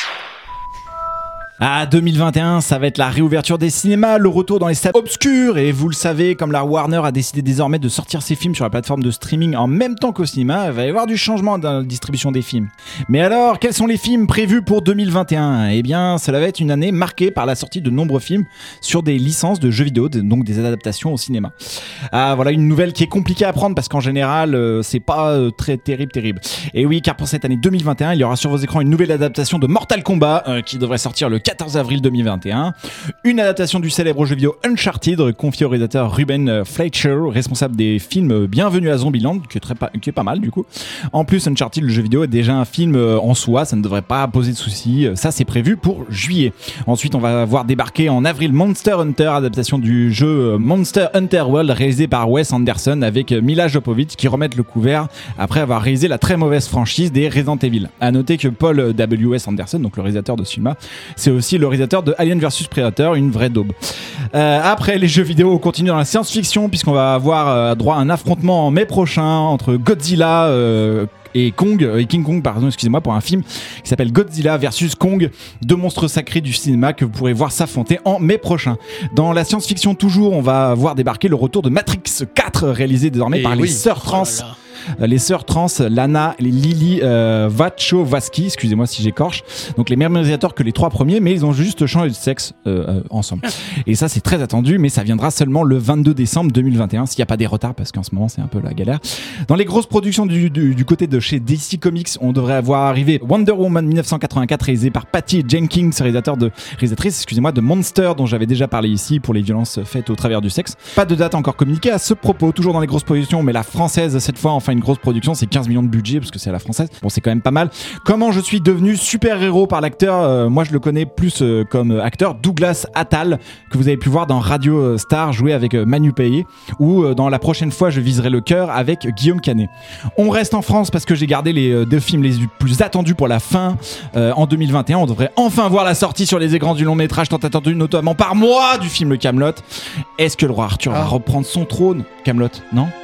Ah, deux mille vingt et un, ça va être la réouverture des cinémas, le retour dans les salles obscures. Et vous le savez, comme la Warner a décidé désormais de sortir ses films sur la plateforme de streaming en même temps qu'au cinéma, il va y avoir du changement dans la distribution des films. Mais alors, quels sont les films prévus pour deux mille vingt et un ? Eh bien, cela va être une année marquée par la sortie de nombreux films sur des licences de jeux vidéo, donc des adaptations au cinéma. Ah, voilà une nouvelle qui est compliquée à prendre parce qu'en général, euh, c'est pas euh, très terrible, terrible. Et oui, car pour cette année deux mille vingt et un, il y aura sur vos écrans une nouvelle adaptation de Mortal Kombat euh, qui devrait sortir le quatorze avril deux mille vingt et un. Une adaptation du célèbre jeu vidéo Uncharted confiée au réalisateur Ruben Fleischer, responsable des films Bienvenue à Zombieland, qui est, très pa- qui est pas mal du coup. En plus, Uncharted, le jeu vidéo, est déjà un film en soi, ça ne devrait pas poser de soucis. Ça, c'est prévu pour juillet. Ensuite, on va voir débarquer en avril Monster Hunter, adaptation du jeu Monster Hunter World, réalisé par Wes Anderson avec Mila Jovovich, qui remettent le couvert après avoir réalisé la très mauvaise franchise des Resident Evil. À noter que Paul W S Anderson, donc le réalisateur de ce film, c'est aussi le réalisateur de Alien versus Predator, une vraie daube. Euh, après, les jeux vidéo, on continue dans la science-fiction puisqu'on va avoir euh, droit à un affrontement en mai prochain entre Godzilla euh, et Kong, et King Kong, pardon, excusez-moi, pour un film qui s'appelle Godzilla versus Kong, deux monstres sacrés du cinéma que vous pourrez voir s'affronter en mai prochain. Dans la science-fiction toujours, on va voir débarquer le retour de Matrix quatre, réalisé désormais et par oui. les sœurs trans. Oh les sœurs trans Lana et Lily euh, Wachowski, excusez-moi si j'écorche, donc les mêmes réalisateurs que les trois premiers, mais ils ont juste changé de sexe euh, euh, ensemble. Et ça, c'est très attendu, mais ça viendra seulement le vingt-deux décembre deux mille vingt et un, s'il n'y a pas des retards, parce qu'en ce moment, c'est un peu la galère. Dans les grosses productions du, du, du côté de chez D C Comics, on devrait avoir arrivé Wonder Woman dix-neuf cent quatre-vingt-quatre, réalisé par Patty Jenkins, réalisateur de, réalisatrice excusez-moi, de Monster, dont j'avais déjà parlé ici pour les violences faites au travers du sexe. Pas de date encore communiquée à ce propos, toujours dans les grosses productions, mais la française cette fois, enfin une grosse production, c'est quinze millions de budget parce que c'est à la française. Bon, c'est quand même pas mal. Comment je suis devenu super-héros par l'acteur, euh, moi je le connais plus euh, comme acteur Douglas Attal, que vous avez pu voir dans Radio Star jouer avec euh, Manu Payet, ou euh, dans La prochaine fois je viserai le cœur avec Guillaume Canet. On reste en France parce que j'ai gardé les euh, deux films les plus attendus pour la fin. Euh, en deux mille vingt et un, on devrait enfin voir la sortie sur les écrans du long métrage tant attendu notamment par moi du film Kaamelott. Est-ce que le roi Arthur ah. va reprendre son trône ? Kaamelott, non ?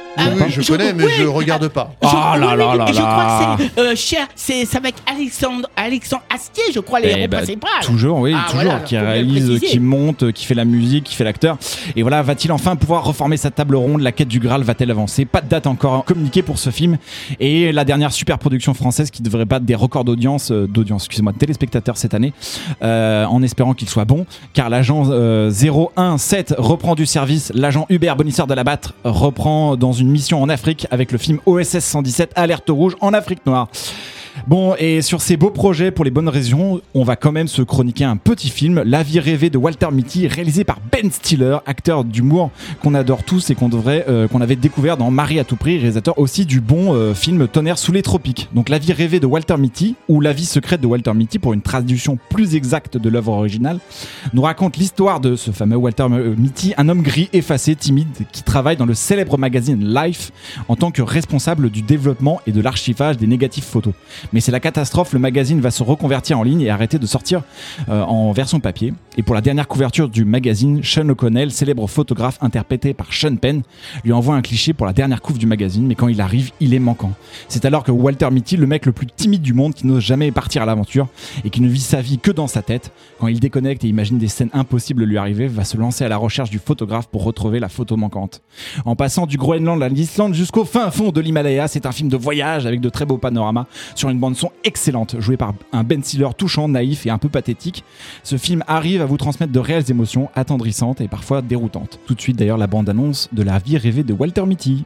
Oui, oui, je connais, mais oui, je regarde pas. Je- Ah là oui, là oui, là et je là. crois que c'est euh, cher, c'est c'est avec Alexandre Alexandre Astier, je crois, les Eh héros bah, principaux. toujours, oui, Ah, toujours, voilà, qui faut bien le réalise, préciser. qui monte, qui fait la musique, qui fait l'acteur. Et voilà, va-t-il enfin pouvoir reformer sa table ronde? La quête du Graal va-t-elle avancer? Pas de date encore communiquée pour ce film. Et la dernière super production française qui devrait battre des records d'audience, euh, d'audience, excusez-moi, de téléspectateurs cette année, euh, en espérant qu'il soit bon, car l'agent euh, zéro un sept reprend du service. L'agent Hubert Bonisseur de la Batte reprend dans une mission en Afrique avec le film O S S cent dix-sept, Alerte rouge en Afrique noire. Bon, et sur ces beaux projets pour les bonnes raisons, on va quand même se chroniquer un petit film, La vie rêvée de Walter Mitty, réalisé par Ben Stiller, acteur d'humour qu'on adore tous et qu'on devrait, euh, qu'on avait découvert dans Marie à tout prix, réalisateur aussi du bon euh, film Tonnerre sous les tropiques. Donc La vie rêvée de Walter Mitty, ou La vie secrète de Walter Mitty, pour une traduction plus exacte de l'œuvre originale, nous raconte l'histoire de ce fameux Walter Mitty, un homme gris, effacé, timide, qui travaille dans le célèbre magazine Life en tant que responsable du développement et de l'archivage des négatifs photos. Mais c'est la catastrophe, le magazine va se reconvertir en ligne et arrêter de sortir euh, en version papier. Et pour la dernière couverture du magazine, Sean O'Connell, célèbre photographe interprété par Sean Penn, lui envoie un cliché pour la dernière couve du magazine, mais quand il arrive, il est manquant. C'est alors que Walter Mitty, le mec le plus timide du monde, qui n'ose jamais partir à l'aventure et qui ne vit sa vie que dans sa tête, quand il déconnecte et imagine des scènes impossibles lui arriver, va se lancer à la recherche du photographe pour retrouver la photo manquante. En passant du Groenland à l'Islande jusqu'au fin fond de l'Himalaya, c'est un film de voyage avec de très beaux panoramas sur une bande-son excellente, jouée par un Ben Stiller touchant, naïf et un peu pathétique. Ce film arrive à vous transmettre de réelles émotions attendrissantes et parfois déroutantes. Tout de suite d'ailleurs la bande-annonce de La vie rêvée de Walter Mitty.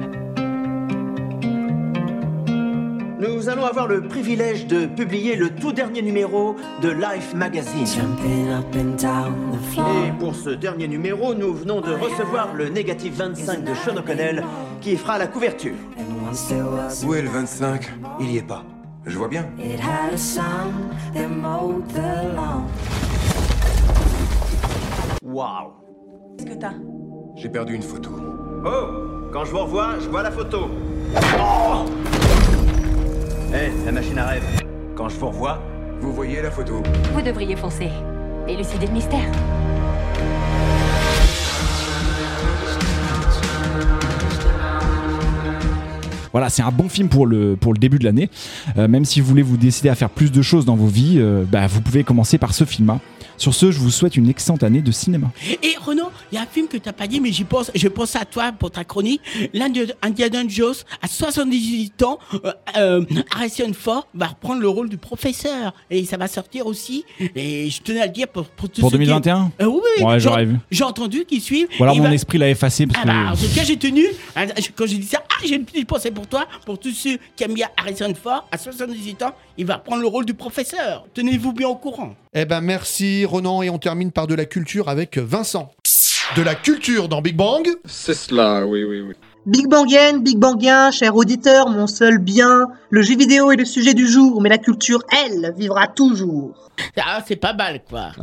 Nous allons avoir le privilège de publier le tout dernier numéro de Life Magazine. Et pour ce dernier numéro, nous venons de recevoir le négatif vingt-cinq de Sean O'Connell qui fera la couverture. Où est le vingt-cinq? Il y est pas. Je vois bien. Waouh! Qu'est-ce que t'as? J'ai perdu une photo. Oh! Quand je vous revois, je vois la photo. Oh! Hé, la machine à rêve. Quand je vous revois... Vous voyez la photo? Vous devriez foncer. Élucider le mystère. Voilà, c'est un bon film pour le, pour le début de l'année. Euh, même si vous voulez vous décider à faire plus de choses dans vos vies, euh, bah, vous pouvez commencer par ce film-là. Sur ce, je vous souhaite une excellente année de cinéma. Et Renaud, il y a un film que t'as pas dit, mais j'y pense, je pense à toi pour ta chronique. L'Indiana Jones, à soixante-dix-huit ans, euh, euh, Harrison Ford va reprendre le rôle du professeur. Et ça va sortir aussi. Et je tenais à le dire pour, pour tous Pour ceux deux mille vingt et un qui... euh, Oui, oui. Ouais, j'ai- j'aurais vu. J'ai entendu qu'ils suivent. Ou alors Et mon va- esprit l'a effacé parce Ah bah, en que... tout cas, j'ai tenu, hein, quand j'ai dit ça, ah, j'ai une petite pensée pour toi, pour tous ceux qui aiment bien Harrison Ford, à soixante-dix-huit ans, il va reprendre le rôle du professeur. Tenez-vous bien au courant. Eh ben merci Ronan, et on termine par de la culture avec Vincent. De la culture dans Big Bang. C'est cela, oui, oui, oui. Big Bangien, Big Bangien, cher auditeur, mon seul bien. Le jeu vidéo est le sujet du jour, mais la culture, elle, vivra toujours. Ah, c'est pas mal, quoi.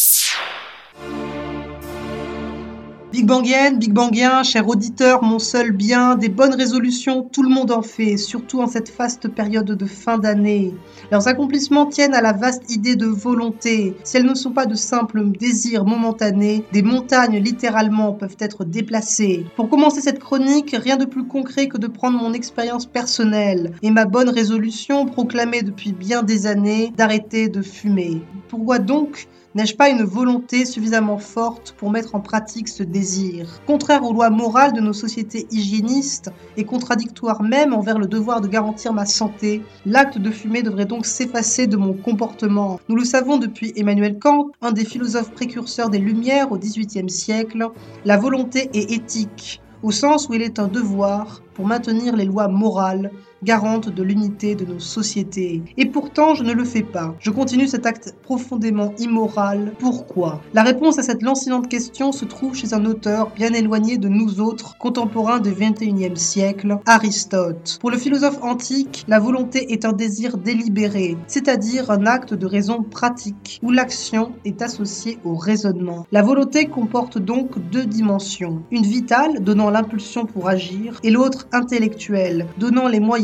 Big Bangien, Big Bangien, cher auditeur, mon seul bien, des bonnes résolutions, tout le monde en fait, surtout en cette faste période de fin d'année. Leurs accomplissements tiennent à la vaste idée de volonté. Si elles ne sont pas de simples désirs momentanés, des montagnes littéralement peuvent être déplacées. Pour commencer cette chronique, rien de plus concret que de prendre mon expérience personnelle et ma bonne résolution proclamée depuis bien des années d'arrêter de fumer. Pourquoi donc n'ai-je pas une volonté suffisamment forte pour mettre en pratique ce désir? Contraire aux lois morales de nos sociétés hygiénistes et contradictoire même envers le devoir de garantir ma santé, l'acte de fumer devrait donc s'effacer de mon comportement. Nous le savons depuis Emmanuel Kant, un des philosophes précurseurs des Lumières au dix-huitième siècle, la volonté est éthique, au sens où il est un devoir pour maintenir les lois morales garantes de l'unité de nos sociétés. Et pourtant, je ne le fais pas. Je continue cet acte profondément immoral. Pourquoi? La réponse à cette lancinante question se trouve chez un auteur bien éloigné de nous autres, contemporains du vingt et unième siècle, Aristote. Pour le philosophe antique, la volonté est un désir délibéré, c'est-à-dire un acte de raison pratique, où l'action est associée au raisonnement. La volonté comporte donc deux dimensions. Une vitale, donnant l'impulsion pour agir, et l'autre intellectuelle, donnant les moyens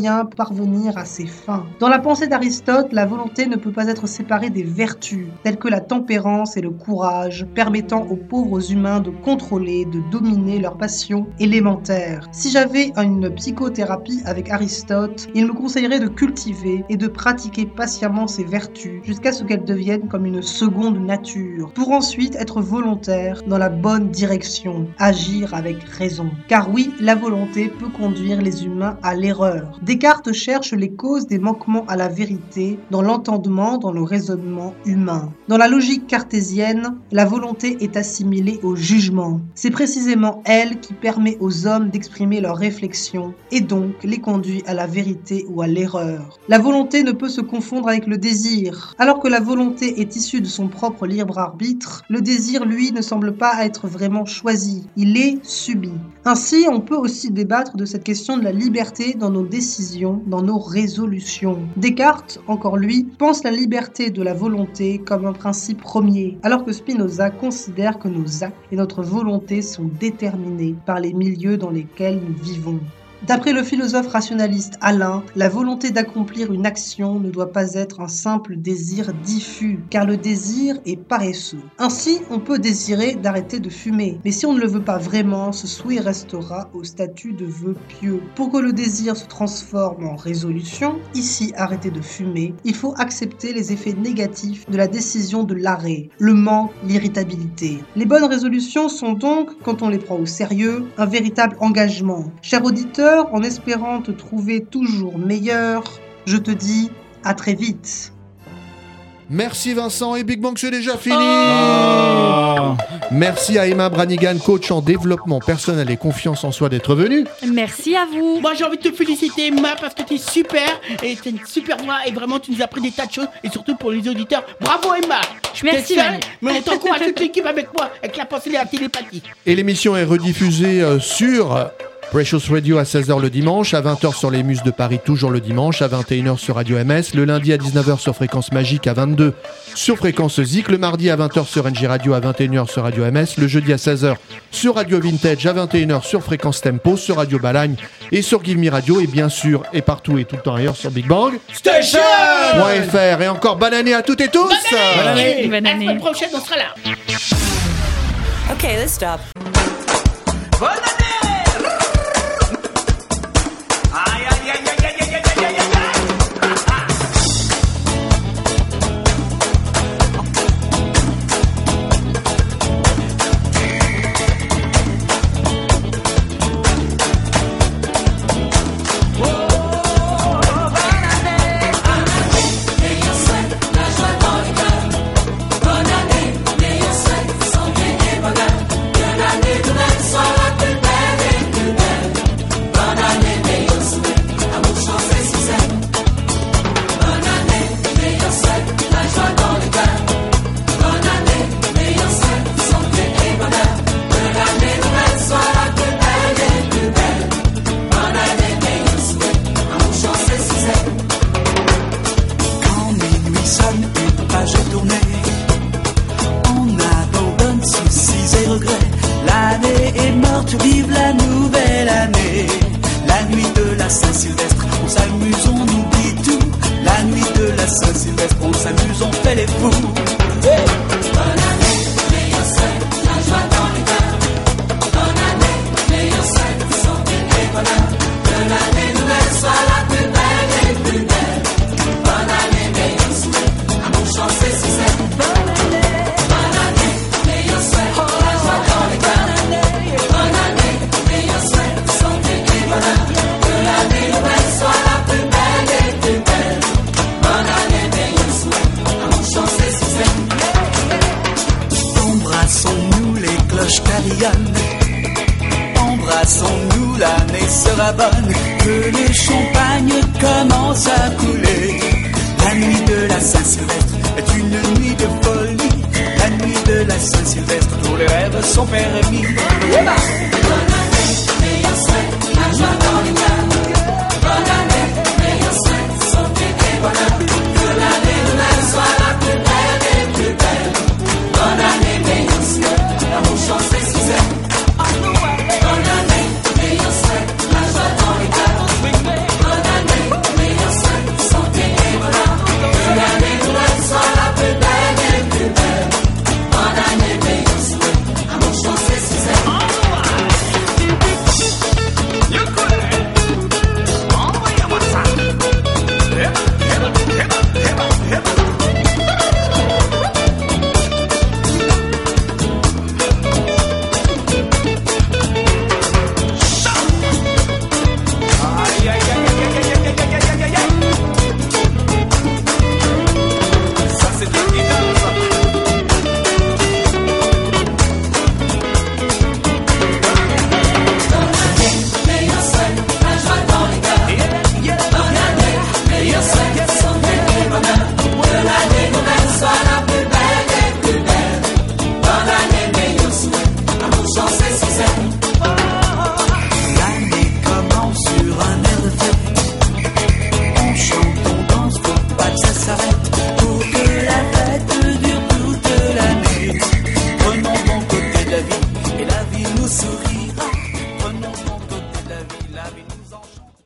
moyens pour parvenir à ses fins. Dans la pensée d'Aristote, la volonté ne peut pas être séparée des vertus, telles que la tempérance et le courage, permettant aux pauvres humains de contrôler, de dominer leurs passions élémentaires. Si j'avais une psychothérapie avec Aristote, il me conseillerait de cultiver et de pratiquer patiemment ces vertus jusqu'à ce qu'elles deviennent comme une seconde nature, pour ensuite être volontaire dans la bonne direction, agir avec raison. Car oui, la volonté peut conduire les humains à l'erreur. Descartes cherche les causes des manquements à la vérité dans l'entendement, dans le raisonnement humain. Dans la logique cartésienne, la volonté est assimilée au jugement. C'est précisément elle qui permet aux hommes d'exprimer leurs réflexions et donc les conduit à la vérité ou à l'erreur. La volonté ne peut se confondre avec le désir. Alors que la volonté est issue de son propre libre arbitre, le désir, lui, ne semble pas être vraiment choisi. Il est subi. Ainsi, on peut aussi débattre de cette question de la liberté dans nos décisions, dans nos résolutions. Descartes, encore lui, pense la liberté de la volonté comme un principe premier, alors que Spinoza considère que nos actes et notre volonté sont déterminés par les milieux dans lesquels nous vivons. D'après le philosophe rationaliste Alain, la volonté d'accomplir une action ne doit pas être un simple désir diffus, car le désir est paresseux. Ainsi, on peut désirer d'arrêter de fumer, mais si on ne le veut pas vraiment, ce souhait restera au statut de vœu pieux. Pour que le désir se transforme en résolution, ici arrêter de fumer, il faut accepter les effets négatifs de la décision de l'arrêt, le manque, l'irritabilité. Les bonnes résolutions sont donc, quand on les prend au sérieux, un véritable engagement. Cher auditeur, en espérant te trouver toujours meilleur, je te dis à très vite. Merci Vincent, et Big Bang c'est déjà fini. Oh Merci à Emma Branigan, coach en développement personnel et confiance en soi, d'être venue. Merci à vous. Moi j'ai envie de te féliciter Emma parce que t'es super et t'as une super voix et vraiment tu nous as appris des tas de choses et surtout pour les auditeurs. Bravo Emma. Merci seule, Manu. mais on t'encourage toute l'équipe avec moi avec la pensée et la télépathie. Et l'émission est rediffusée euh, sur Precious Radio à seize heures le dimanche, à vingt heures sur les Muses de Paris, toujours le dimanche, à vingt et une heures sur Radio M S, le lundi à dix-neuf heures sur Fréquence Magique, à vingt-deux sur Fréquence Zik, le mardi à vingt heures sur N J Radio, à vingt et une heures sur Radio M S, le jeudi à seize heures sur Radio Vintage, à vingt et une heures sur Fréquence Tempo, sur Radio Balagne et sur Give Me Radio, et bien sûr, et partout et tout le temps ailleurs sur Big Bang Station .fr. Et encore bonne année à toutes et tous. Bonne année. Bonne année. La semaine prochaine on sera là. Ok, let's stop. Bonne année. Vive la nouvelle année, la nuit de la Saint-Sylvestre, on s'amuse, on oublie tout. La nuit de la Saint-Sylvestre, on s'amuse, on fait les fous. Hey! Bonne année, meilleur seul, la joie dans les cœurs. Bonne année, meilleur seul, santé et bonheur. Que l'année nouvelle soit la plus belle et plus belle. Bonne année, meilleur souhait, amour, chance et succès. Bonne année, bonne année, meilleur seul, la joie dans les cœurs. Embrassons-nous, les cloches carillonnent. Embrassons-nous, l'année sera bonne. Que le champagne commence à couler. La nuit de la Saint-Sylvestre est une nuit de folie. La nuit de la Saint-Sylvestre, tous les rêves sont permis. Yeah!